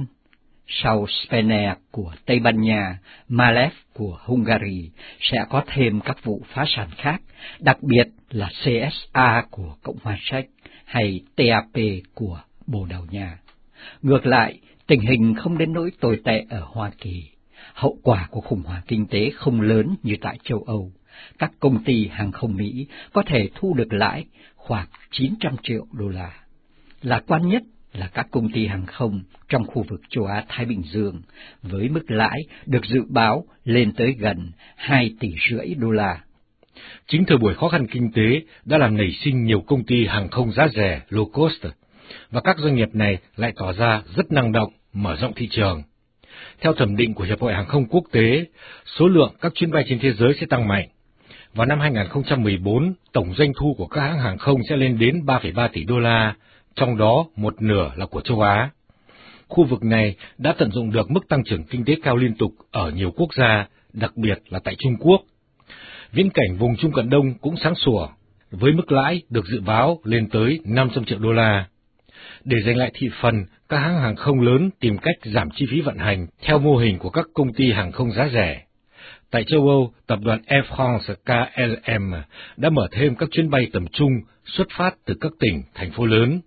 Sau Spanair của Tây Ban Nha, Malev của Hungary sẽ có thêm các vụ phá sản khác, đặc biệt là C S A của Cộng hòa Séc hay T A P của Bồ Đào Nha. Ngược lại, tình hình không đến nỗi tồi tệ ở Hoa Kỳ. Hậu quả của khủng hoảng kinh tế không lớn như tại châu Âu. Các công ty hàng không Mỹ có thể thu được lãi khoảng chín trăm triệu đô la. Lạc quan nhất là các công ty hàng không trong khu vực châu Á-Thái Bình Dương, với mức lãi được dự báo lên tới gần hai tỷ rưỡi đô la. Chính thời buổi khó khăn kinh tế đã làm nảy sinh nhiều công ty hàng không giá rẻ low cost, và các doanh nghiệp này lại tỏ ra rất năng động, mở rộng thị trường. Theo thẩm định của Hiệp hội Hàng không Quốc tế, số lượng các chuyến bay trên thế giới sẽ tăng mạnh. Vào năm hai nghìn không trăm mười bốn, tổng doanh thu của các hãng hàng không sẽ lên đến ba phẩy ba tỷ đô la, trong đó một nửa là của châu Á. Khu vực này đã tận dụng được mức tăng trưởng kinh tế cao liên tục ở nhiều quốc gia, đặc biệt là tại Trung Quốc. Viễn cảnh vùng Trung Cận Đông cũng sáng sủa, với mức lãi được dự báo lên tới năm trăm triệu đô la. Để giành lại thị phần, các hãng hàng không lớn tìm cách giảm chi phí vận hành theo mô hình của các công ty hàng không giá rẻ. Tại châu Âu, tập đoàn Air France K L M đã mở thêm các chuyến bay tầm trung xuất phát từ các tỉnh, thành phố lớn.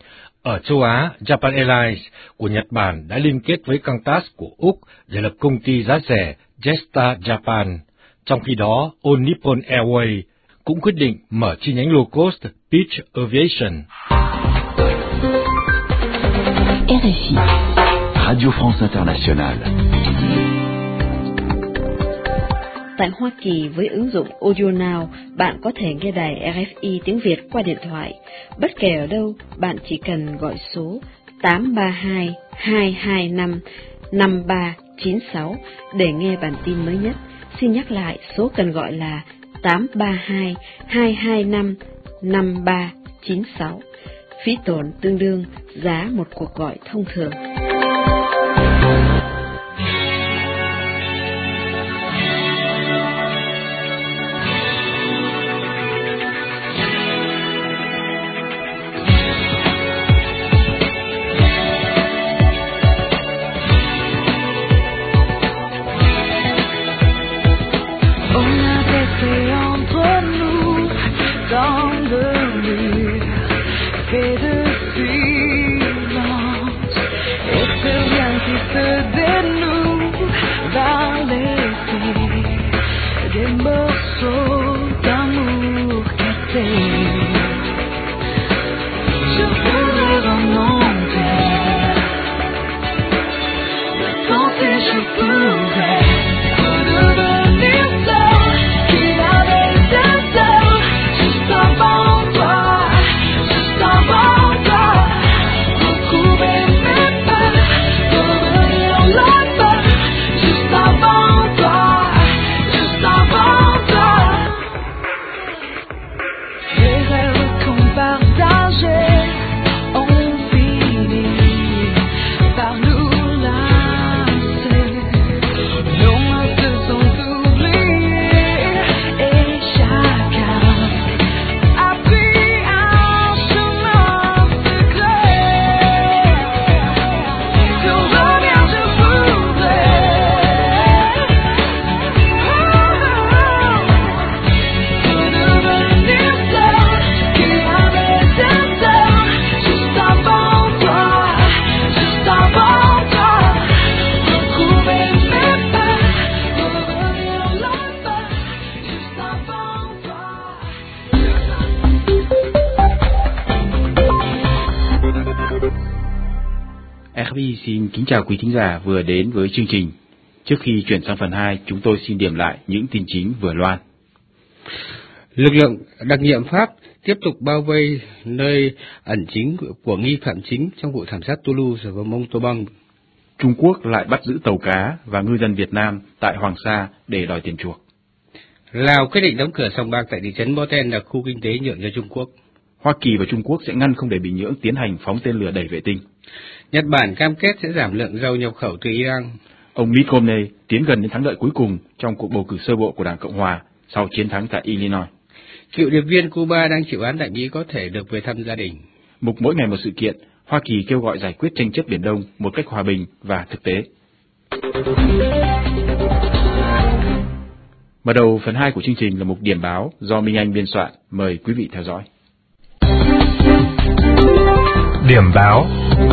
Ở châu Á, Japan Airlines của Nhật Bản đã liên kết với Qantas của Úc để lập công ty giá rẻ Jetstar Japan. Trong khi đó, All Nippon Airways cũng quyết định mở chi nhánh low cost Peach Aviation. R F I, Radio France Internationale. Tại Hoa Kỳ, với ứng dụng Audio Now, bạn có thể nghe đài R F I tiếng Việt qua điện thoại. Bất kể ở đâu, bạn chỉ cần gọi số tám ba hai, hai hai năm, năm ba chín sáu để nghe bản tin mới nhất. Xin nhắc lại, số cần gọi là tám ba hai, hai hai năm, năm ba chín sáu. Phí tổn tương đương giá một cuộc gọi thông thường. Fait de silence Xin kính chào quý thính giả vừa đến với chương trình. Trước khi chuyển sang phần hai, chúng tôi xin điểm lại những tin chính vừa loan. Lực lượng đặc nhiệm Pháp tiếp tục bao vây nơi ẩn chính của nghi phạm chính trong vụ thảm sát Toulouse và Montauban. Trung Quốc lại bắt giữ tàu cá và ngư dân Việt Nam tại Hoàng Sa để đòi tiền chuộc. Lào quyết định đóng cửa sòng bạc tại thị trấn Boten là khu kinh tế nhượng cho Trung Quốc. Hoa Kỳ và Trung Quốc sẽ ngăn không để Bình Nhưỡng tiến hành phóng tên lửa đẩy vệ tinh. Nhật Bản cam kết sẽ giảm lượng dầu nhập khẩu từ Iran. Ông Mitt Romney tiến gần đến thắng lợi cuối cùng trong cuộc bầu cử sơ bộ của Đảng Cộng Hòa sau chiến thắng tại Illinois. Cựu điệp viên Cuba đang chịu án tại Mỹ có thể được về thăm gia đình. Mục mỗi ngày một sự kiện, Hoa Kỳ kêu gọi giải quyết tranh chấp Biển Đông một cách hòa bình và thực tế. Mở đầu phần hai của chương trình là mục điểm báo do Minh Anh biên soạn. Mời quý vị theo dõi. Điểm báo.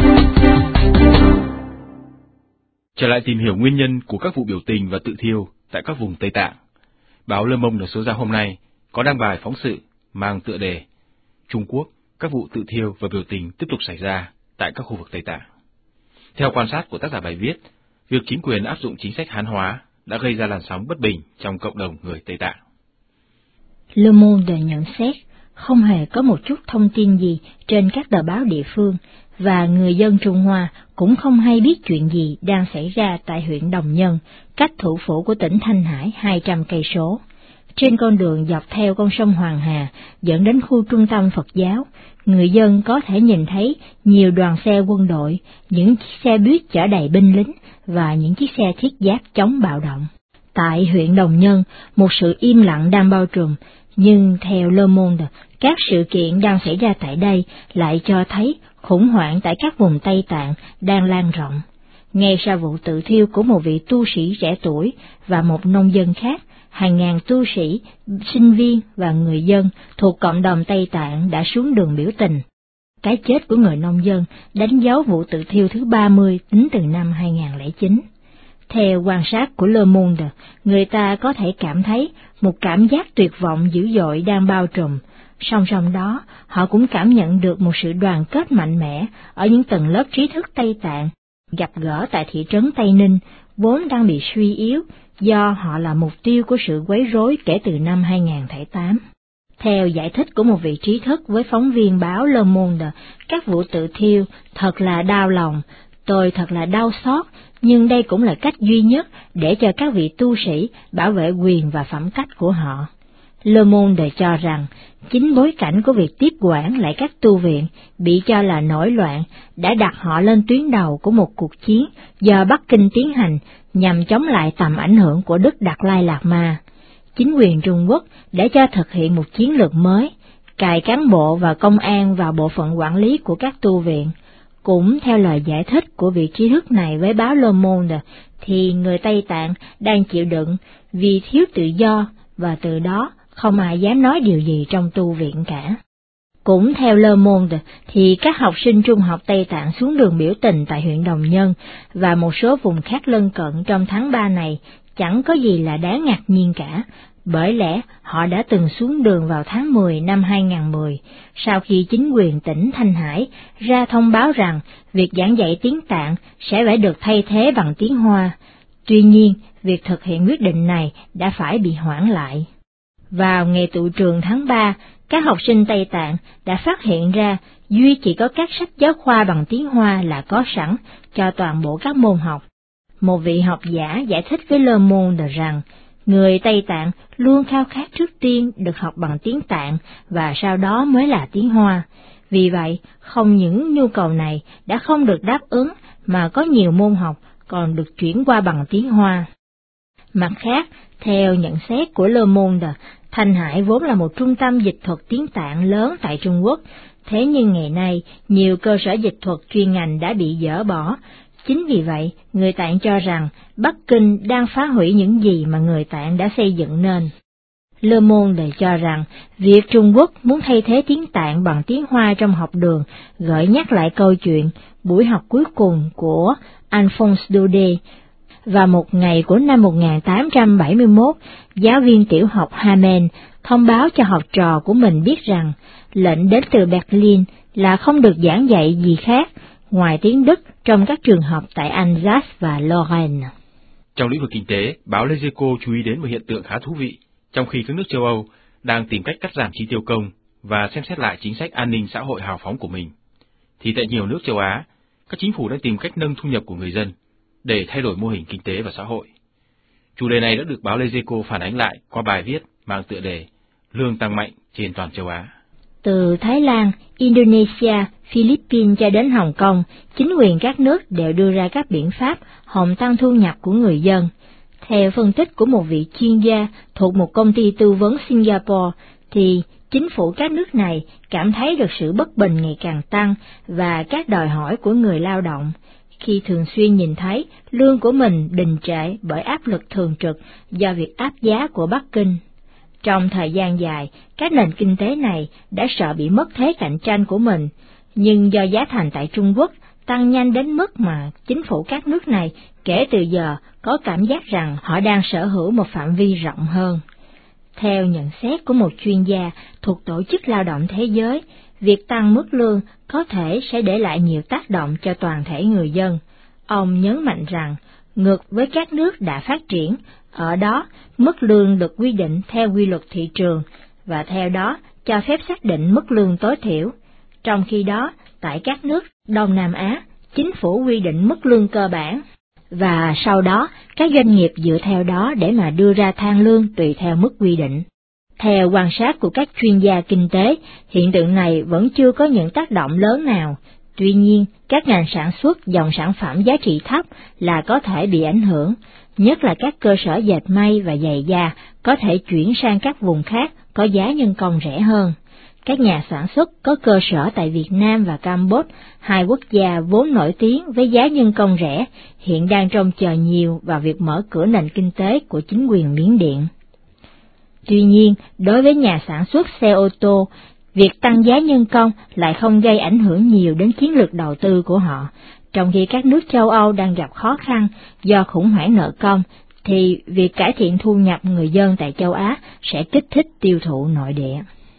Trở lại tìm hiểu nguyên nhân của các vụ biểu tình và tự thiêu tại các vùng Tây Tạng. Báo Le Monde số ra hôm nay có đăng bài phóng sự mang tựa đề Trung Quốc, các vụ tự thiêu và biểu tình tiếp tục xảy ra tại các khu vực Tây Tạng. Theo quan sát của tác giả bài viết, việc chính quyền áp dụng chính sách hán hóa đã gây ra làn sóng bất bình trong cộng đồng người Tây Tạng. Le Monde nhận xét không hề có một chút thông tin gì trên các tờ báo địa phương, và người dân Trung Hoa cũng không hay biết chuyện gì đang xảy ra tại huyện Đồng Nhân, cách thủ phủ của tỉnh Thanh Hải hai trăm cây số. Trên con đường dọc theo con sông Hoàng Hà dẫn đến khu trung tâm Phật giáo, người dân có thể nhìn thấy nhiều đoàn xe quân đội, những chiếc xe buýt chở đầy binh lính và những chiếc xe thiết giáp chống bạo động. Tại huyện Đồng Nhân, một sự im lặng đang bao trùm, nhưng theo Le Monde, các sự kiện đang xảy ra tại đây lại cho thấy khủng hoảng tại các vùng Tây Tạng đang lan rộng. Ngay sau vụ tự thiêu của một vị tu sĩ trẻ tuổi và một nông dân khác, hàng ngàn tu sĩ, sinh viên và người dân thuộc cộng đồng Tây Tạng đã xuống đường biểu tình. Cái chết của người nông dân đánh dấu vụ tự thiêu thứ ba mươi tính từ năm hai nghìn không trăm lẻ chín. Theo quan sát của Le Monde, người ta có thể cảm thấy một cảm giác tuyệt vọng dữ dội đang bao trùm. Song song đó, họ cũng cảm nhận được một sự đoàn kết mạnh mẽ ở những tầng lớp trí thức Tây Tạng, gặp gỡ tại thị trấn Tây Ninh, vốn đang bị suy yếu do họ là mục tiêu của sự quấy rối kể từ năm hai nghìn không trăm lẻ tám. Theo giải thích của một vị trí thức với phóng viên báo Le Monde, các vụ tự thiêu thật là đau lòng, tôi thật là đau xót, nhưng đây cũng là cách duy nhất để cho các vị tu sĩ bảo vệ quyền và phẩm cách của họ. Le Monde cho rằng, chính bối cảnh của việc tiếp quản lại các tu viện bị cho là nổi loạn đã đặt họ lên tuyến đầu của một cuộc chiến do Bắc Kinh tiến hành nhằm chống lại tầm ảnh hưởng của Đức Đạt Lai Lạt Ma. Chính quyền Trung Quốc đã cho thực hiện một chiến lược mới, cài cán bộ và công an vào bộ phận quản lý của các tu viện. Cũng theo lời giải thích của vị trí thức này với báo Le Monde, thì người Tây Tạng đang chịu đựng vì thiếu tự do, và từ đó không ai dám nói điều gì trong tu viện cả. Cũng theo Le Monde, thì các học sinh trung học Tây Tạng xuống đường biểu tình tại huyện Đồng Nhân và một số vùng khác lân cận trong tháng ba này chẳng có gì là đáng ngạc nhiên cả, bởi lẽ họ đã từng xuống đường vào tháng mười năm hai nghìn không trăm mười, sau khi chính quyền tỉnh Thanh Hải ra thông báo rằng việc giảng dạy tiếng Tạng sẽ phải được thay thế bằng tiếng Hoa. Tuy nhiên, việc thực hiện quyết định này đã phải bị hoãn lại. Vào ngày tụ trường tháng ba, các học sinh Tây Tạng đã phát hiện ra duy chỉ có các sách giáo khoa bằng tiếng Hoa là có sẵn cho toàn bộ các môn học. Một vị học giả giải thích với Le Monde rằng, người Tây Tạng luôn khao khát trước tiên được học bằng tiếng Tạng và sau đó mới là tiếng Hoa. Vì vậy, không những nhu cầu này đã không được đáp ứng mà có nhiều môn học còn được chuyển qua bằng tiếng Hoa. Mặt khác, theo nhận xét của Le Monde, Thanh Hải vốn là một trung tâm dịch thuật tiếng Tạng lớn tại Trung Quốc, thế nhưng ngày nay nhiều cơ sở dịch thuật chuyên ngành đã bị dỡ bỏ. Chính vì vậy, người Tạng cho rằng Bắc Kinh đang phá hủy những gì mà người Tạng đã xây dựng nên. Le Monde cho rằng việc Trung Quốc muốn thay thế tiếng Tạng bằng tiếng Hoa trong học đường gợi nhắc lại câu chuyện buổi học cuối cùng của Alphonse Daudet. Và một ngày của năm một nghìn tám trăm bảy mươi mốt, giáo viên tiểu học Hameln thông báo cho học trò của mình biết rằng lệnh đến từ Berlin là không được giảng dạy gì khác ngoài tiếng Đức trong các trường học tại Alsace và Lorraine. Trong lĩnh vực kinh tế, báo Les Echos chú ý đến một hiện tượng khá thú vị, trong khi các nước châu Âu đang tìm cách cắt giảm chi tiêu công và xem xét lại chính sách an ninh xã hội hào phóng của mình, thì tại nhiều nước châu Á, các chính phủ đang tìm cách nâng thu nhập của người dân để thay đổi mô hình kinh tế và xã hội. Chủ đề này đã được báo Les Echos phản ánh lại qua bài viết mang tựa đề Lương tăng mạnh trên toàn châu Á. Từ Thái Lan, Indonesia, Philippines cho đến Hồng Kông, chính quyền các nước đều đưa ra các biện pháp hòng tăng thu nhập của người dân. Theo phân tích của một vị chuyên gia thuộc một công ty tư vấn Singapore, thì chính phủ các nước này cảm thấy được sự bất bình ngày càng tăng và các đòi hỏi của người lao động, khi thường xuyên nhìn thấy lương của mình đình trệ bởi áp lực thường trực do việc áp giá của Bắc Kinh. Trong thời gian dài, các nền kinh tế này đã sợ bị mất thế cạnh tranh của mình, nhưng do giá thành tại Trung Quốc tăng nhanh đến mức mà chính phủ các nước này kể từ giờ có cảm giác rằng họ đang sở hữu một phạm vi rộng hơn. Theo nhận xét của một chuyên gia thuộc Tổ chức Lao động Thế giới, việc tăng mức lương có thể sẽ để lại nhiều tác động cho toàn thể người dân. Ông nhấn mạnh rằng, ngược với các nước đã phát triển, ở đó mức lương được quy định theo quy luật thị trường và theo đó cho phép xác định mức lương tối thiểu. Trong khi đó, tại các nước Đông Nam Á, chính phủ quy định mức lương cơ bản, và sau đó các doanh nghiệp dựa theo đó để mà đưa ra thang lương tùy theo mức quy định. Theo quan sát của các chuyên gia kinh tế, hiện tượng này vẫn chưa có những tác động lớn nào. Tuy nhiên, các ngành sản xuất dòng sản phẩm giá trị thấp là có thể bị ảnh hưởng, nhất là các cơ sở dệt may và giày da có thể chuyển sang các vùng khác có giá nhân công rẻ hơn. Các nhà sản xuất có cơ sở tại Việt Nam và Campuchia, hai quốc gia vốn nổi tiếng với giá nhân công rẻ, hiện đang trông chờ nhiều vào việc mở cửa nền kinh tế của chính quyền Miến Điện. Tuy nhiên, đối với nhà sản xuất xe ô tô, việc tăng giá nhân công lại không gây ảnh hưởng nhiều đến chiến lược đầu tư của họ. Trong khi các nước châu Âu đang gặp khó khăn do khủng hoảng nợ công, thì việc cải thiện thu nhập người dân tại châu Á sẽ kích thích tiêu thụ nội địa.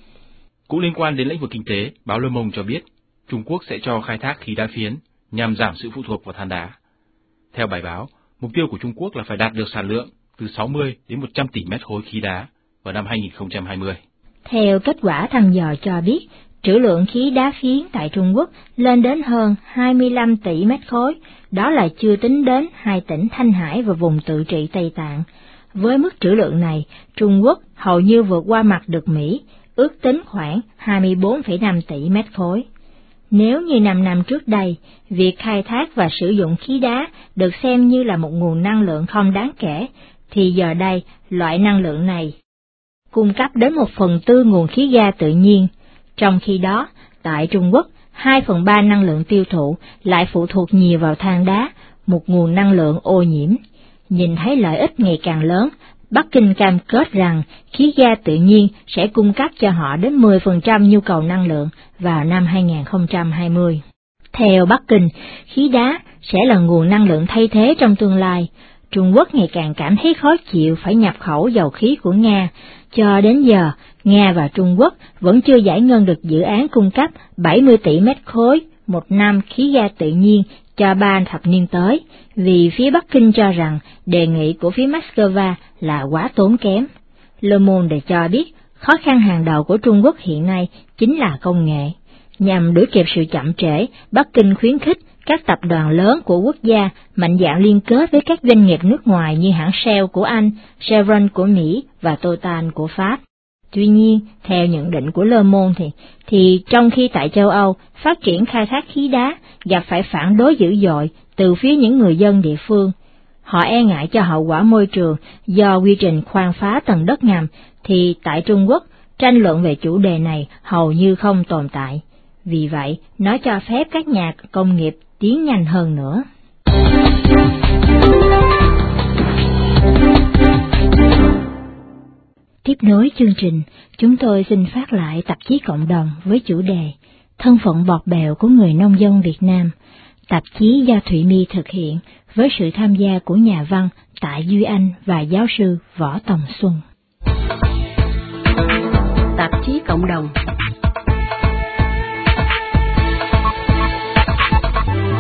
Cũng liên quan đến lĩnh vực kinh tế, báo Le Monde cho biết Trung Quốc sẽ cho khai thác khí đá phiến nhằm giảm sự phụ thuộc vào than đá. Theo bài báo, mục tiêu của Trung Quốc là phải đạt được sản lượng từ sáu mươi đến một trăm tỷ mét khối khí đá vào năm hai nghìn không trăm hai mươi. Theo kết quả thăm dò cho biết, trữ lượng khí đá phiến tại Trung Quốc lên đến hơn hai mươi lăm tỷ mét khối, đó là chưa tính đến hai tỉnh Thanh Hải và vùng tự trị Tây Tạng. Với mức trữ lượng này, Trung Quốc hầu như vượt qua mặt được Mỹ, ước tính khoảng hai mươi bốn phẩy năm tỷ mét khối. Nếu như năm năm trước đây, việc khai thác và sử dụng khí đá được xem như là một nguồn năng lượng không đáng kể, thì giờ đây loại năng lượng này cung cấp đến một phần tư nguồn khí ga tự nhiên. Trong khi đó, tại Trung Quốc, hai phần ba năng lượng tiêu thụ lại phụ thuộc nhiều vào than đá, một nguồn năng lượng ô nhiễm. Nhìn thấy lợi ích ngày càng lớn, Bắc Kinh cam kết rằng khí ga tự nhiên sẽ cung cấp cho họ đến mười phần trăm nhu cầu năng lượng vào năm hai nghìn không trăm hai mươi. Theo Bắc Kinh, khí đá sẽ là nguồn năng lượng thay thế trong tương lai. Trung Quốc ngày càng cảm thấy khó chịu phải nhập khẩu dầu khí của Nga. Cho đến giờ, Nga và Trung Quốc vẫn chưa giải ngân được dự án cung cấp bảy mươi tỷ mét khối một năm khí ga tự nhiên cho ba thập niên tới, vì phía Bắc Kinh cho rằng đề nghị của phía Moscow là quá tốn kém. Le Monde cho biết, khó khăn hàng đầu của Trung Quốc hiện nay chính là công nghệ. Nhằm đuổi kịp sự chậm trễ, Bắc Kinh khuyến khích các tập đoàn lớn của quốc gia mạnh dạn liên kết với các doanh nghiệp nước ngoài như hãng Shell của Anh, Chevron của Mỹ và Total của Pháp. Tuy nhiên, theo nhận định của Le Monde thì, thì trong khi tại châu Âu, phát triển khai thác khí đá gặp phải phản đối dữ dội từ phía những người dân địa phương. Họ e ngại cho hậu quả môi trường do quy trình khoan phá tầng đất ngầm, thì tại Trung Quốc, tranh luận về chủ đề này hầu như không tồn tại. Vì vậy, nó cho phép các nhà công nghiệp tiến nhanh hơn nữa. Tiếp nối chương trình, chúng tôi xin phát lại tạp chí cộng đồng với chủ đề Thân phận bọt bèo của người nông dân Việt Nam. Tạp chí do Thụy My thực hiện với sự tham gia của nhà văn Tạ Duy Anh và giáo sư Võ Tòng Xuân. Tạp chí cộng đồng.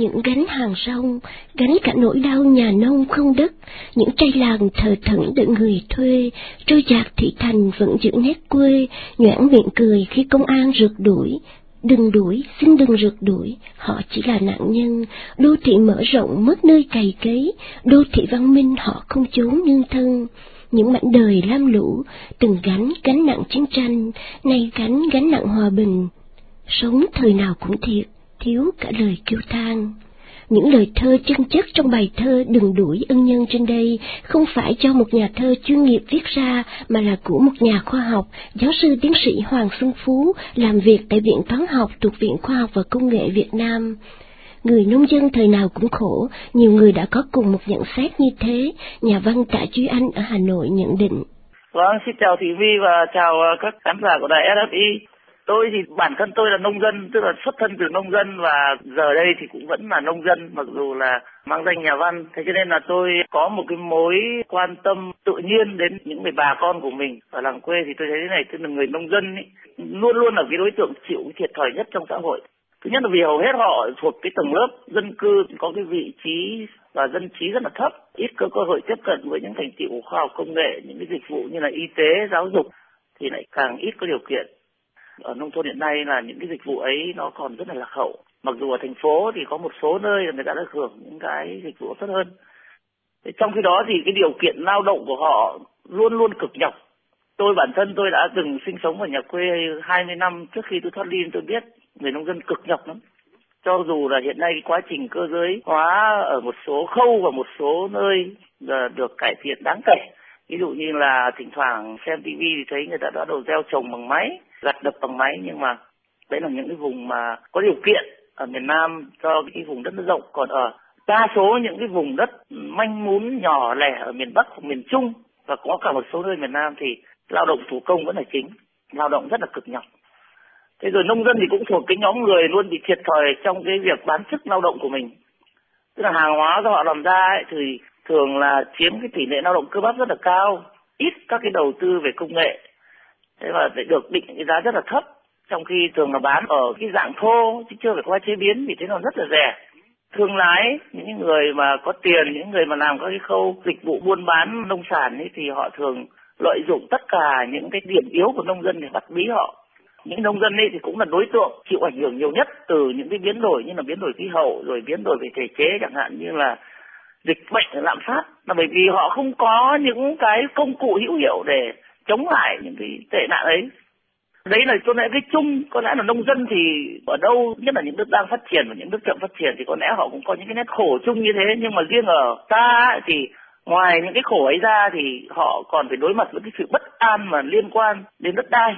những gánh hàng rong, gánh cả nỗi đau nhà nông không đất, những trai làng thờ thẫn đợi người thuê, trôi dạt thị thành vẫn giữ nét quê, nhoẻn miệng cười khi công an rượt đuổi. Đừng đuổi, xin đừng rượt đuổi, họ chỉ là nạn nhân. Đô thị mở rộng mất nơi cày cấy, đô thị văn minh họ không chốn nương thân. Những mảnh đời lam lũ, từng gánh gánh nặng chiến tranh, nay gánh gánh nặng hòa bình. Sống thời nào cũng thiệt, thiếu cả lời kêu than. Những lời thơ chân chất trong bài thơ Đừng đuổi ân nhân trên đây không phải do một nhà thơ chuyên nghiệp viết ra, mà là của một nhà khoa học, giáo sư tiến sĩ Hoàng Xuân Phú, làm việc tại Viện Toán học thuộc Viện Khoa học và Công nghệ Việt Nam. Người nông dân thời nào cũng khổ, nhiều người đã có cùng một nhận xét như thế. Nhà văn Tạ Duy Anh ở Hà Nội nhận định. Vâng, xin chào Thị Vi và chào các khán giả của đài ét ép i. Tôi thì bản thân tôi là nông dân, tức là xuất thân từ nông dân và giờ đây thì cũng vẫn là nông dân, mặc dù là mang danh nhà văn. Thế cho nên là tôi có một cái mối quan tâm tự nhiên đến những người bà con của mình ở làng quê. Thì tôi thấy thế này, tức là người nông dân ấy, luôn luôn là cái đối tượng chịu cái thiệt thòi nhất trong xã hội. Thứ nhất là vì hầu hết họ thuộc cái tầng lớp dân cư có cái vị trí và dân trí rất là thấp, ít có cơ hội tiếp cận với những thành tựu khoa học công nghệ, những cái dịch vụ như là y tế, giáo dục thì lại càng ít có điều kiện. Ở nông thôn hiện nay là những cái dịch vụ ấy nó còn rất là lạc hậu. Mặc dù ở thành phố thì có một số nơi người ta đã hưởng những cái dịch vụ tốt hơn. Thế trong khi đó thì cái điều kiện lao động của họ luôn luôn cực nhọc. Tôi bản thân tôi đã từng sinh sống ở nhà quê hai mươi năm trước khi tôi thoát ly, tôi biết người nông dân cực nhọc lắm. Cho dù là hiện nay cái quá trình cơ giới hóa ở một số khâu và một số nơi được cải thiện đáng kể. Ví dụ như là thỉnh thoảng xem tivi thì thấy người ta đã đầu gieo trồng bằng máy, gặt đập bằng máy, nhưng mà đấy là những cái vùng mà có điều kiện ở miền Nam do cái vùng đất nó rộng. Còn ở đa số những cái vùng đất manh mún nhỏ lẻ ở miền Bắc hoặc miền Trung và có cả một số nơi miền Nam thì lao động thủ công vẫn là chính, lao động rất là cực nhọc. Thế rồi nông dân thì cũng thuộc cái nhóm người luôn bị thiệt thòi trong cái việc bán sức lao động của mình. Tức là hàng hóa do họ làm ra ấy, thì thường là chiếm cái tỷ lệ lao động cơ bắp rất là cao, ít các cái đầu tư về công nghệ. Thế và để được định cái giá rất là thấp, trong khi thường là bán ở cái dạng thô chứ chưa phải qua chế biến, vì thế nó rất là rẻ. Thương lái, những người mà có tiền, những người mà làm các cái khâu dịch vụ buôn bán nông sản ấy, thì họ thường lợi dụng tất cả những cái điểm yếu của nông dân để bắt bí họ. Những nông dân ấy thì cũng là đối tượng chịu ảnh hưởng nhiều nhất từ những cái biến đổi như là biến đổi khí hậu, rồi biến đổi về thể chế, chẳng hạn như là dịch bệnh, lạm phát, là bởi vì họ không có những cái công cụ hữu hiệu để chống lại những cái tệ nạn ấy. Đấy là cho nên cái chung, có lẽ là nông dân thì ở đâu, nhất là những nước đang phát triển và những nước chậm phát triển thì có lẽ họ cũng có những cái nét khổ chung như thế, nhưng mà riêng ở ta thì ngoài những cái khổ ấy ra thì họ còn phải đối mặt với cái sự bất an mà liên quan đến đất đai.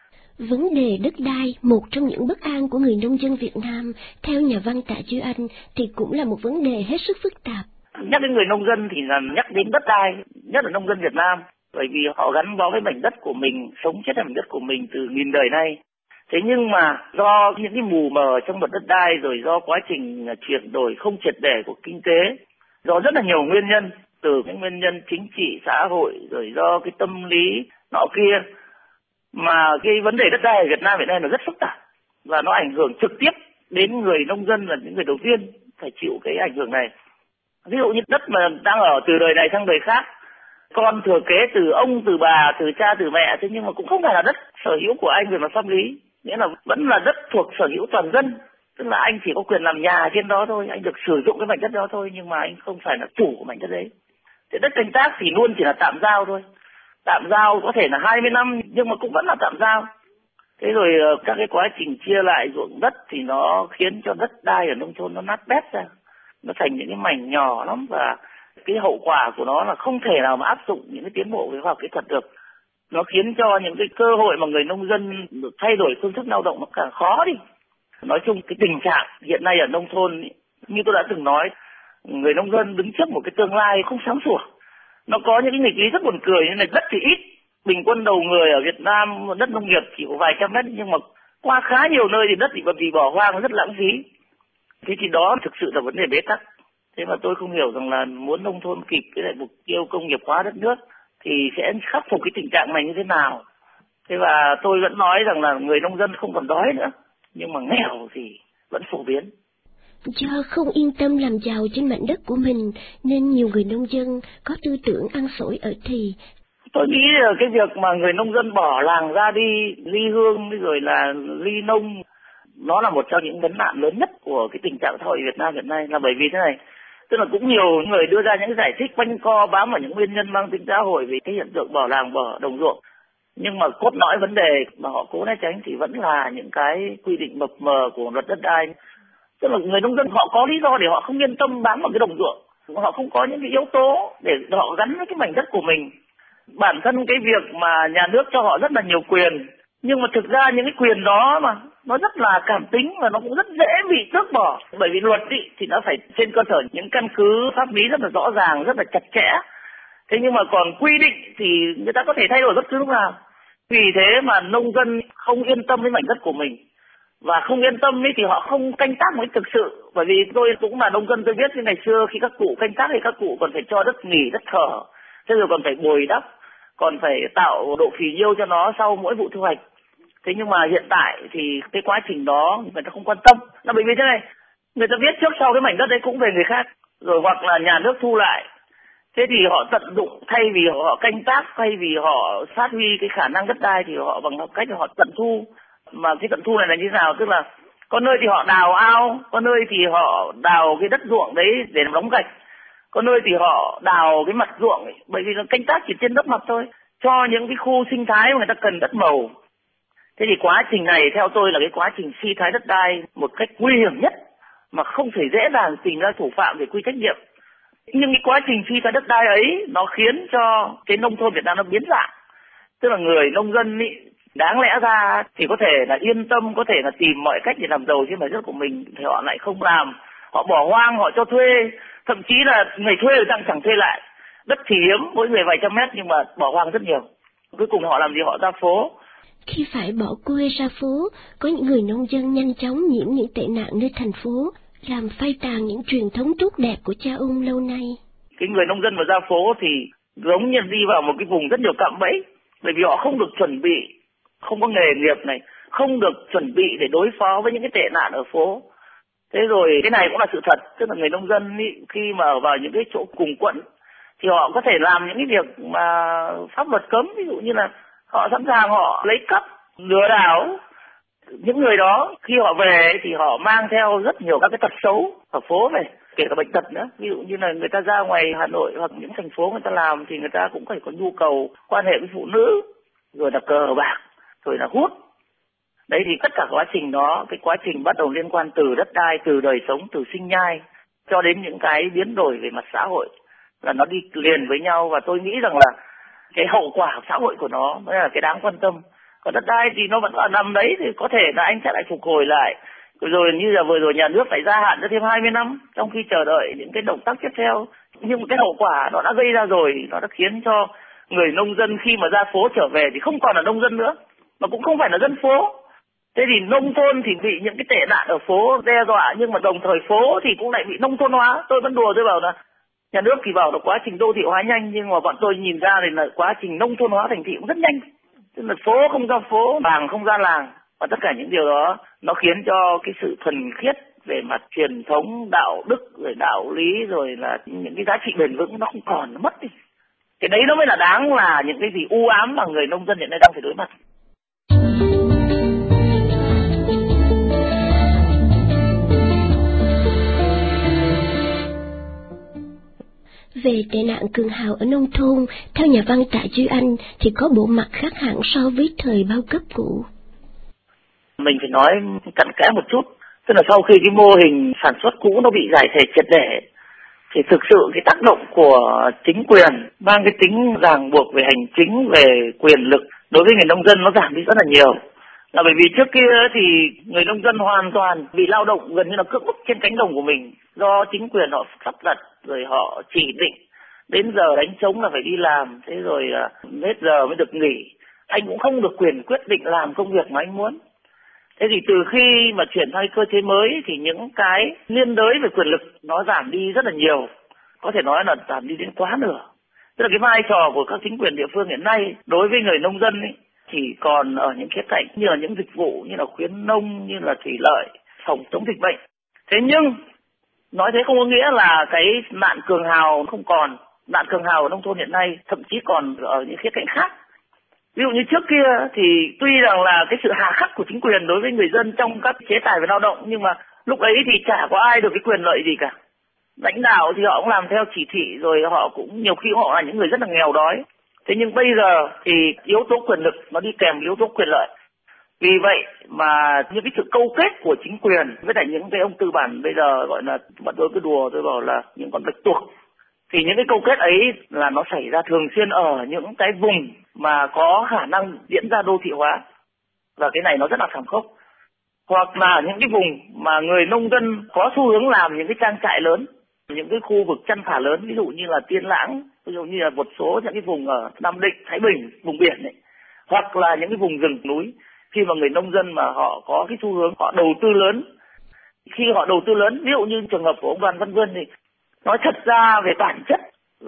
Vấn đề đất đai, một trong những bất an của người nông dân Việt Nam, theo nhà văn Tạ Duy Anh, thì cũng là một vấn đề hết sức phức tạp. Nhắc đến người nông dân thì là nhắc đến đất đai, nhất là nông dân Việt Nam, bởi vì họ gắn bó với mảnh đất của mình, sống chết ở mảnh đất của mình từ nghìn đời nay. Thế nhưng mà do những cái mù mờ trong luật đất đai, rồi do quá trình chuyển đổi không triệt để của kinh tế, do rất là nhiều nguyên nhân, từ những nguyên nhân chính trị, xã hội, rồi do cái tâm lý nọ kia, mà cái vấn đề đất đai ở Việt Nam hiện nay là rất phức tạp và nó ảnh hưởng trực tiếp đến người nông dân, là những người đầu tiên phải chịu cái ảnh hưởng này. Ví dụ như đất mà đang ở từ đời này sang đời khác, con thừa kế từ ông, từ bà, từ cha, từ mẹ, thế nhưng mà cũng không phải là đất sở hữu của anh về mặt pháp lý, nghĩa là vẫn là đất thuộc sở hữu toàn dân, tức là anh chỉ có quyền làm nhà trên đó thôi, anh được sử dụng cái mảnh đất đó thôi, nhưng mà anh không phải là chủ của mảnh đất đấy. Thế đất canh tác thì luôn chỉ là tạm giao thôi, tạm giao có thể là hai mươi năm nhưng mà cũng vẫn là tạm giao. Thế rồi các cái quá trình chia lại ruộng đất thì nó khiến cho đất đai ở nông thôn nó nát bét ra, nó thành những cái mảnh nhỏ lắm, và cái hậu quả của nó là không thể nào mà áp dụng những cái tiến bộ về khoa học kỹ thuật được. Nó khiến cho những cái cơ hội mà người nông dân được thay đổi phương thức lao động nó càng khó đi. Nói chung cái tình trạng hiện nay ở nông thôn, như tôi đã từng nói, người nông dân đứng trước một cái tương lai không sáng sủa. Nó có những cái nghịch lý rất buồn cười, như là đất thì ít, bình quân đầu người ở Việt Nam đất nông nghiệp chỉ có vài trăm mét, nhưng mà qua khá nhiều nơi thì đất thì bị bỏ hoang, rất lãng phí. Thế thì đó thực sự là vấn đề bế tắc. Thế mà tôi không hiểu rằng là muốn nông thôn kịp với lại mục tiêu công nghiệp hóa đất nước thì sẽ khắc phục cái tình trạng này như thế nào. Thế và tôi vẫn nói rằng là người nông dân không còn đói nữa, nhưng mà nghèo thì vẫn phổ biến. Do không yên tâm làm giàu trên mảnh đất của mình nên nhiều người nông dân có tư tưởng ăn xổi ở thì. Tôi nghĩ là cái việc mà người nông dân bỏ làng ra đi, ly hương rồi là ly nông, nó là một trong những vấn nạn lớn nhất của cái tình trạng xã hội Việt Nam hiện nay, là bởi vì thế này, tức là cũng nhiều người đưa ra những giải thích quanh co bám vào những nguyên nhân mang tính xã hội về cái hiện tượng bỏ làng bỏ đồng ruộng, nhưng mà cốt lõi vấn đề mà họ cố né tránh thì vẫn là những cái quy định mập mờ của luật đất đai. Tức là người nông dân họ có lý do để họ không yên tâm bám vào cái đồng ruộng, họ không có những cái yếu tố để họ gắn với cái mảnh đất của mình. Bản thân cái việc mà nhà nước cho họ rất là nhiều quyền, nhưng mà thực ra những cái quyền đó mà nó rất là cảm tính và nó cũng rất dễ bị tước bỏ, bởi vì luật ý, thì nó phải trên cơ sở những căn cứ pháp lý rất là rõ ràng, rất là chặt chẽ. Thế nhưng mà còn quy định thì người ta có thể thay đổi bất cứ lúc nào. Vì thế mà nông dân không yên tâm với mảnh đất của mình, và không yên tâm ấy thì họ không canh tác mới thực sự. Bởi vì tôi cũng là nông dân, tôi biết như ngày xưa khi các cụ canh tác thì các cụ còn phải cho đất nghỉ, đất thở, thế rồi còn phải bồi đắp, còn phải tạo độ phì nhiêu cho nó sau mỗi vụ thu hoạch. Thế nhưng mà hiện tại thì cái quá trình đó người ta không quan tâm, là bởi vì thế này, người ta viết trước sau cái mảnh đất đấy cũng về người khác, rồi hoặc là nhà nước thu lại. Thế thì họ tận dụng, thay vì họ canh tác, thay vì họ phát huy cái khả năng đất đai thì họ bằng cách họ tận thu. Mà cái tận thu này là như thế nào? Tức là có nơi thì họ đào ao, có nơi thì họ đào cái đất ruộng đấy để đóng gạch, có nơi thì họ đào cái mặt ruộng ấy, bởi vì là canh tác chỉ trên đất mặt thôi, cho những cái khu sinh thái mà người ta cần đất màu. Thế thì quá trình này theo tôi là cái quá trình suy thoái đất đai một cách nguy hiểm nhất, mà không thể dễ dàng tìm ra thủ phạm để quy trách nhiệm. Nhưng cái quá trình suy thoái đất đai ấy nó khiến cho cái nông thôn Việt Nam nó biến dạng. Tức là người nông dân ý, đáng lẽ ra thì có thể là yên tâm, có thể là tìm mọi cách để làm giàu trên mảnh đất của mình, thì họ lại không làm. Họ bỏ hoang, họ cho thuê, thậm chí là người thuê chẳng chẳng thuê lại. Đất thì hiếm, mỗi người vài trăm mét nhưng mà bỏ hoang rất nhiều. Cuối cùng họ làm gì? Họ ra phố. Khi phải bỏ quê ra phố, có những người nông dân nhanh chóng nhiễm những tệ nạn nơi thành phố, làm phai tàn những truyền thống tốt đẹp của cha ông lâu nay. Cái người nông dân mà ra phố thì giống như đi vào một cái vùng rất nhiều cạm bẫy, bởi vì họ không được chuẩn bị, không có nghề nghiệp này, không được chuẩn bị để đối phó với những cái tệ nạn ở phố. Thế rồi cái này cũng là sự thật, tức là người nông dân ý, khi mà ở vào những cái chỗ cùng quẫn thì họ có thể làm những cái việc mà pháp luật cấm, ví dụ như là họ sẵn sàng họ lấy cắp, lừa đảo. Những người đó khi họ về thì họ mang theo rất nhiều các cái tật xấu ở phố về, kể cả bệnh tật nữa. Ví dụ như là người ta ra ngoài Hà Nội hoặc những thành phố người ta làm thì người ta cũng phải có nhu cầu quan hệ với phụ nữ, rồi là cờ bạc, rồi là hút. Đấy thì tất cả quá trình đó, cái quá trình bắt đầu liên quan từ đất đai, từ đời sống, từ sinh nhai cho đến những cái biến đổi về mặt xã hội là nó đi liền với nhau, và tôi nghĩ rằng là cái hậu quả xã hội của nó mới là cái đáng quan tâm. Còn đất đai thì nó vẫn là nằm đấy, thì có thể là anh sẽ lại phục hồi lại. Rồi như là vừa rồi nhà nước phải gia hạn cho thêm hai mươi năm trong khi chờ đợi những cái động tác tiếp theo. Nhưng mà cái hậu quả nó đã gây ra rồi, nó đã khiến cho người nông dân khi mà ra phố trở về thì không còn là nông dân nữa, mà cũng không phải là dân phố. Thế thì nông thôn thì bị những cái tệ nạn ở phố đe dọa, nhưng mà đồng thời phố thì cũng lại bị nông thôn hóa. Tôi vẫn đùa, tôi bảo là nhà nước thì bảo là quá trình đô thị hóa nhanh, nhưng mà bọn tôi nhìn ra thì là quá trình nông thôn hóa thành thị cũng rất nhanh. Tức là phố không ra phố, làng không ra làng, và tất cả những điều đó nó khiến cho cái sự thuần khiết về mặt truyền thống, đạo đức, rồi đạo lý, rồi là những cái giá trị bền vững nó không còn, nó mất đi. Cái đấy nó mới là đáng là những cái gì u ám mà người nông dân hiện nay đang phải đối mặt. Về tệ nạn cường hào ở nông thôn, theo nhà văn Tạ Duy Anh thì có bộ mặt khác hẳn so với thời bao cấp cũ. Mình phải nói cặn kẽ một chút, tức là sau khi cái mô hình sản xuất cũ nó bị giải thể triệt để, thì thực sự cái tác động của chính quyền mang cái tính ràng buộc về hành chính, về quyền lực đối với người nông dân nó giảm đi rất là nhiều. Là bởi vì trước kia thì người nông dân hoàn toàn bị lao động gần như là cưỡng bức trên cánh đồng của mình, do chính quyền họ sắp đặt, rồi họ chỉ định đến giờ đánh trống là phải đi làm, thế rồi hết giờ mới được nghỉ. Anh cũng không được quyền quyết định làm công việc mà anh muốn. Thế thì từ khi mà chuyển sang cơ chế mới thì những cái liên đới về quyền lực nó giảm đi rất là nhiều, có thể nói là giảm đi đến quá nửa. Tức là cái vai trò của các chính quyền địa phương hiện nay đối với người nông dân ấy, chỉ còn ở những khía cạnh như là những dịch vụ, như là khuyến nông, như là thủy lợi, phòng chống dịch bệnh. Thế nhưng Nói thế không có nghĩa là cái nạn cường hào không còn. Nạn cường hào ở nông thôn hiện nay thậm chí còn ở những khía cạnh khác. Ví dụ như trước kia thì tuy rằng là cái sự hà khắc của chính quyền đối với người dân trong các chế tài về lao động, nhưng mà lúc ấy thì chả có ai được cái quyền lợi gì cả. Lãnh đạo thì họ cũng làm theo chỉ thị, rồi họ cũng nhiều khi họ là những người rất là nghèo đói. Thế nhưng bây giờ thì yếu tố quyền lực nó đi kèm yếu tố quyền lợi. Vì vậy mà những cái sự câu kết của chính quyền với lại những cái ông tư bản bây giờ gọi là, bọn tôi cứ đùa tôi bảo là những con bạch tuộc. Thì những cái câu kết ấy là nó xảy ra thường xuyên ở những cái vùng mà có khả năng diễn ra đô thị hóa. Và cái này nó rất là thảm khốc. Hoặc là những cái vùng mà người nông dân có xu hướng làm những cái trang trại lớn, những cái khu vực chăn thả lớn, ví dụ như là Tiên Lãng, ví dụ như là một số những cái vùng ở Nam Định, Thái Bình, vùng biển ấy. Hoặc là những cái vùng rừng núi, khi mà người nông dân mà họ có cái xu hướng họ đầu tư lớn. Khi họ đầu tư lớn, ví dụ như trường hợp của ông Đoàn Văn Vươn thì nói thật ra về bản chất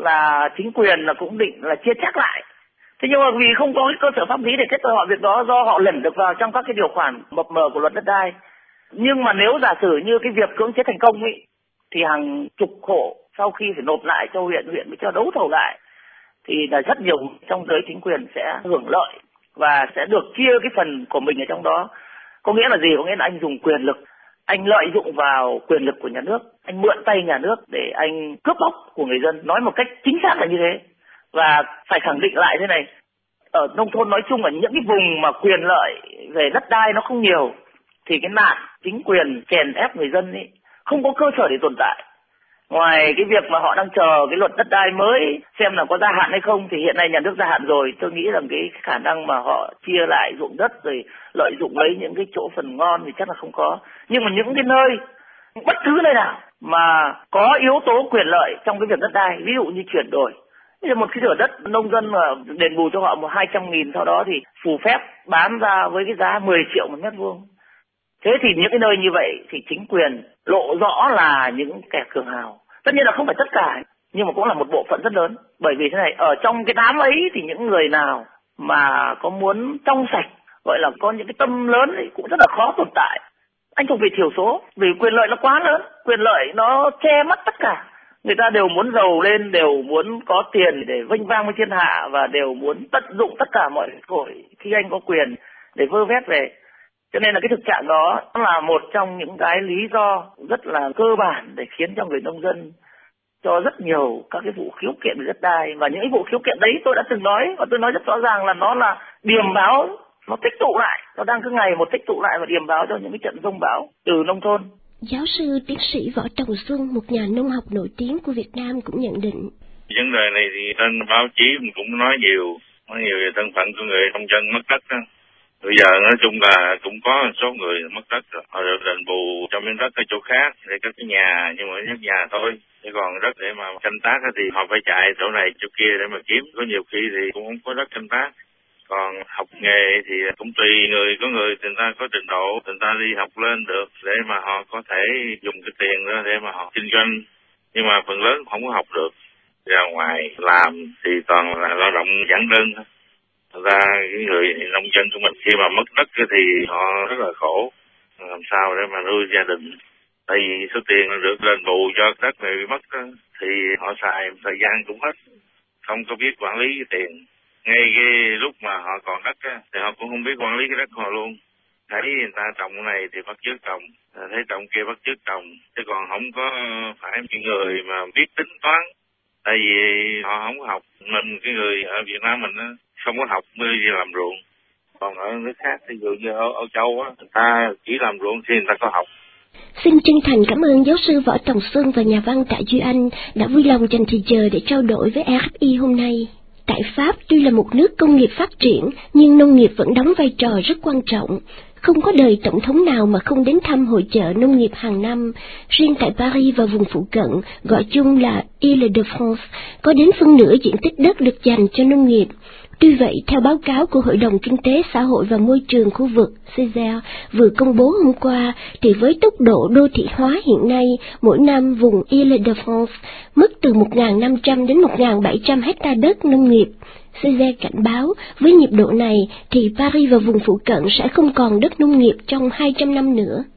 là chính quyền là cũng định là chia chác lại. Thế nhưng mà vì không có cái cơ sở pháp lý để kết tội họ việc đó, do họ lẩn được vào trong các cái điều khoản mập mờ của luật đất đai. Nhưng mà nếu giả sử như cái việc cưỡng chế thành công ý, thì hàng chục hộ sau khi phải nộp lại cho huyện, huyện mới cho đấu thầu lại, thì là rất nhiều trong giới chính quyền sẽ hưởng lợi và sẽ được chia cái phần của mình ở trong đó. Có nghĩa là gì? Có nghĩa là anh dùng quyền lực, anh lợi dụng vào quyền lực của nhà nước, anh mượn tay nhà nước để anh cướp bóc của người dân. Nói một cách chính xác là như thế. Và phải khẳng định lại thế này, ở nông thôn nói chung, ở những cái vùng mà quyền lợi về đất đai nó không nhiều, thì cái nạn chính quyền chèn ép người dân ấy không có cơ sở để tồn tại. Ngoài cái việc mà họ đang chờ cái luật đất đai mới xem là có gia hạn hay không, thì hiện nay nhà nước gia hạn rồi. Tôi nghĩ rằng cái khả năng mà họ chia lại ruộng đất rồi lợi dụng lấy những cái chỗ phần ngon thì chắc là không có. Nhưng mà những cái nơi, bất cứ nơi nào mà có yếu tố quyền lợi trong cái việc đất đai, ví dụ như chuyển đổi, bây giờ một cái thửa đất nông dân mà đền bù cho họ một hai trăm nghìn, sau đó thì phù phép bán ra với cái giá mười triệu một mét vuông. Thế thì những cái nơi như vậy thì chính quyền lộ rõ là những kẻ cường hào. Tất nhiên là không phải tất cả, nhưng mà cũng là một bộ phận rất lớn. Bởi vì thế này, ở trong cái đám ấy thì những người nào mà có muốn trong sạch, gọi là có những cái tâm lớn ấy, cũng rất là khó tồn tại. Anh thuộc về thiểu số, vì quyền lợi nó quá lớn, quyền lợi nó che mất tất cả. Người ta đều muốn giàu lên, đều muốn có tiền để vênh vang với thiên hạ, và đều muốn tận dụng tất cả mọi cơ hội khi anh có quyền để vơ vét về. Cho nên là cái thực trạng đó là một trong những cái lý do rất là cơ bản để khiến cho người nông dân cho rất nhiều các cái vụ khiếu kiện về đất đai. Và những cái vụ khiếu kiện đấy tôi đã từng nói, và tôi nói rất rõ ràng là nó là điềm báo, nó tích tụ lại, nó đang cứ ngày một tích tụ lại và điềm báo cho những cái trận giông bão từ nông thôn. Giáo sư tiến sĩ Võ Trọng Xuân, một nhà nông học nổi tiếng của Việt Nam, cũng nhận định. Vấn đề này thì trên báo chí cũng nói nhiều, nói nhiều về thân phận của người nông dân mất đất đó. Bây giờ nói chung là cũng có một số người mất đất rồi, họ được đền bù cho miếng đất ở chỗ khác để có cái nhà, nhưng mà cái nhà thôi. Chứ còn đất để mà canh tác thì họ phải chạy chỗ này chỗ kia để mà kiếm, có nhiều khi thì cũng không có đất canh tác. Còn học nghề thì cũng tùy người, có người người ta có trình độ, người ta đi học lên được để mà họ có thể dùng cái tiền đó để mà họ kinh doanh, nhưng mà phần lớn không có học được. Ra ngoài làm thì toàn là lao động giản đơn thôi. Thật ra cái người nông dân của mình khi mà mất đất thì họ rất là khổ, làm sao để mà nuôi gia đình. Tại vì số tiền được đền bù cho đất này bị mất đó, thì họ xài thời gian cũng hết, không có biết quản lý cái tiền. Ngay cái lúc mà họ còn đất á, thì họ cũng không biết quản lý cái đất của họ luôn. Thấy người ta trồng cái này thì bắt chước trồng, thấy trồng kia bắt chước trồng, chứ còn không có phải những người mà biết tính toán. Tại vì họ không có học. Mình cái người ở Việt Nam mình á, không có học mới đi làm ruộng. Còn ở nước khác, ví dụ như ở Âu Châu á, người ta chỉ làm ruộng thì người ta có học. Xin chân thành cảm ơn giáo sư Võ Trọng Xuân và nhà văn Tạ Duy Anh đã vui lòng dành thời giờ để trao đổi với rờ ép i hôm nay. Tại Pháp, tuy là một nước công nghiệp phát triển, nhưng nông nghiệp vẫn đóng vai trò rất quan trọng. Không có đời tổng thống nào mà không đến thăm hội chợ nông nghiệp hàng năm. Riêng tại Paris và vùng phụ cận, gọi chung là Île-de-France, có đến phân nửa diện tích đất được dành cho nông nghiệp. Tuy vậy, theo báo cáo của Hội đồng Kinh tế Xã hội và Môi trường khu vực xê e rờ vừa công bố hôm qua, thì với tốc độ đô thị hóa hiện nay, mỗi năm vùng Île-de-France mất từ một nghìn năm trăm đến một nghìn bảy trăm hecta đất nông nghiệp. xê e rờ cảnh báo, với nhịp độ này thì Paris và vùng phụ cận sẽ không còn đất nông nghiệp trong hai trăm năm nữa.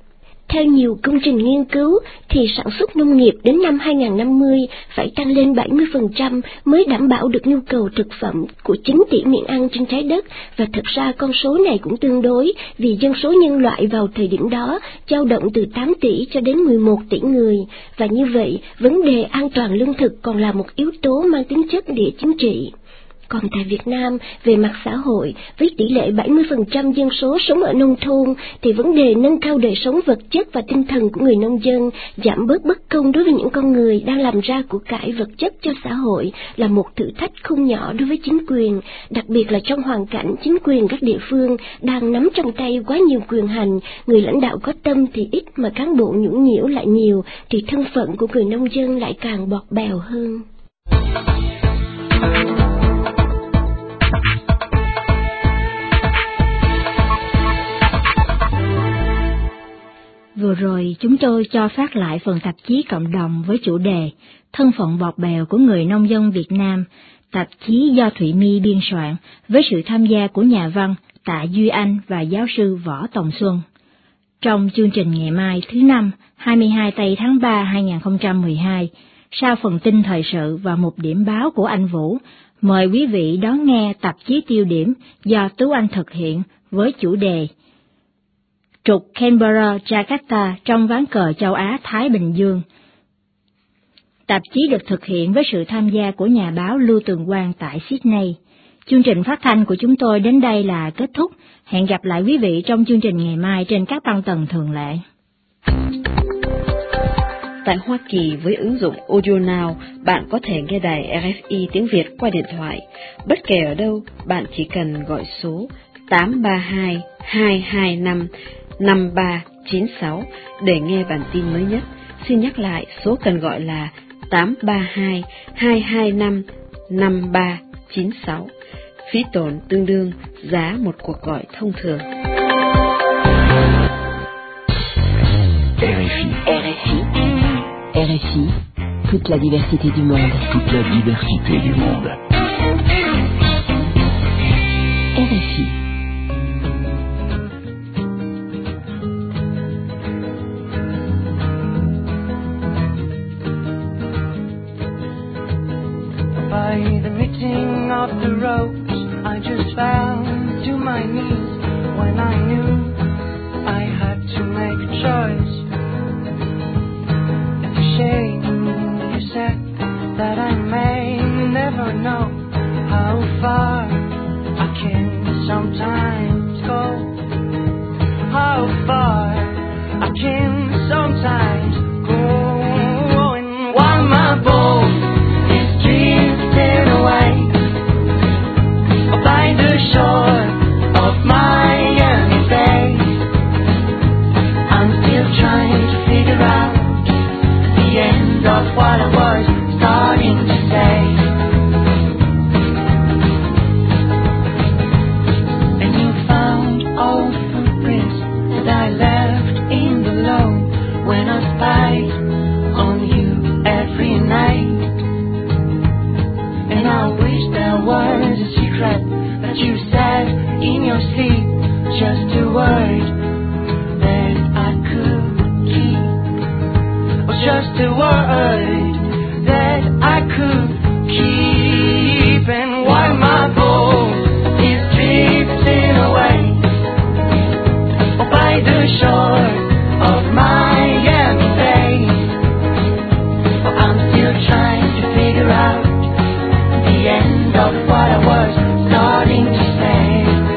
Theo nhiều công trình nghiên cứu, thì sản xuất nông nghiệp đến năm hai không năm mươi phải tăng lên bảy mươi phần trăm mới đảm bảo được nhu cầu thực phẩm của chín tỷ miệng ăn trên trái đất, và thực ra con số này cũng tương đối, vì dân số nhân loại vào thời điểm đó dao động từ tám tỷ cho đến mười một tỷ người, và như vậy, vấn đề an toàn lương thực còn là một yếu tố mang tính chất địa chính trị. Còn tại Việt Nam, về mặt xã hội, với tỷ lệ bảy mươi phần trăm dân số sống ở nông thôn, thì vấn đề nâng cao đời sống vật chất và tinh thần của người nông dân, giảm bớt bất công đối với những con người đang làm ra của cải vật chất cho xã hội là một thử thách không nhỏ đối với chính quyền, đặc biệt là trong hoàn cảnh chính quyền các địa phương đang nắm trong tay quá nhiều quyền hành, người lãnh đạo có tâm thì ít mà cán bộ nhũng nhiễu lại nhiều, thì thân phận của người nông dân lại càng bọt bèo hơn. Vừa rồi chúng tôi cho phát lại phần tạp chí cộng đồng với chủ đề Thân phận bọt bèo của người nông dân Việt Nam, tạp chí do Thụy My biên soạn với sự tham gia của nhà văn Tạ Duy Anh và giáo sư Võ Tòng Xuân. Trong chương trình ngày mai thứ năm, hai mươi hai tây tháng ba hai nghìn không trăm mười hai, sau phần tin thời sự và một điểm báo của anh Vũ, mời quý vị đón nghe tạp chí tiêu điểm do Tú Anh thực hiện với chủ đề Trục Canberra-Jakarta trong ván cờ châu Á-Thái Bình Dương. Tạp chí được thực hiện với sự tham gia của nhà báo Lưu Tường Quang tại Sydney. Chương trình phát thanh của chúng tôi đến đây là kết thúc. Hẹn gặp lại quý vị trong chương trình ngày mai trên các băng tần thường lệ. Tại Hoa Kỳ với ứng dụng AudioNow, bạn có thể nghe đài rờ ép i tiếng Việt qua điện thoại. Bất kể ở đâu, bạn chỉ cần gọi số tám ba hai hai hai năm năm ba chín sáu để nghe bản tin mới nhất. Xin nhắc lại, số cần gọi là tám ba hai hai hai năm năm ba chín sáu. Phí tổn tương đương giá một cuộc gọi thông thường. rờ ép i. rờ ép i. rờ ép i. Toute la diversité du monde. Toute la diversité du monde. rờ ép i. By the meeting of the roads, I just fell to my knees when I knew I had to make a choice. It's a shame you said that I may never know how far I can sometimes go. How far I can sometimes go, and while my boat is drifting away by the shore of Miami Bay, I'm still trying to figure out the end of what I was starting to say. And you found all the footprints that I left in the low when I spied on you every night. And I wish there was a secret that you said in your sleep, just a word that I could keep, or just a word that I could keep. And while my boat is drifting away by the shore of Miami Bay, I'm still trying to figure out the end of what I was starting to say.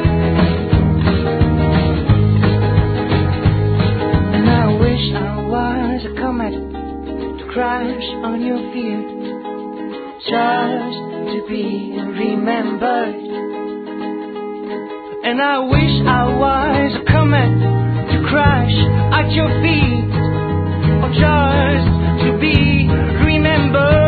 And I wish I was a comet to crash on your field, just to be remembered. And I wish I was a comet to crash at your feet, or just to be remembered.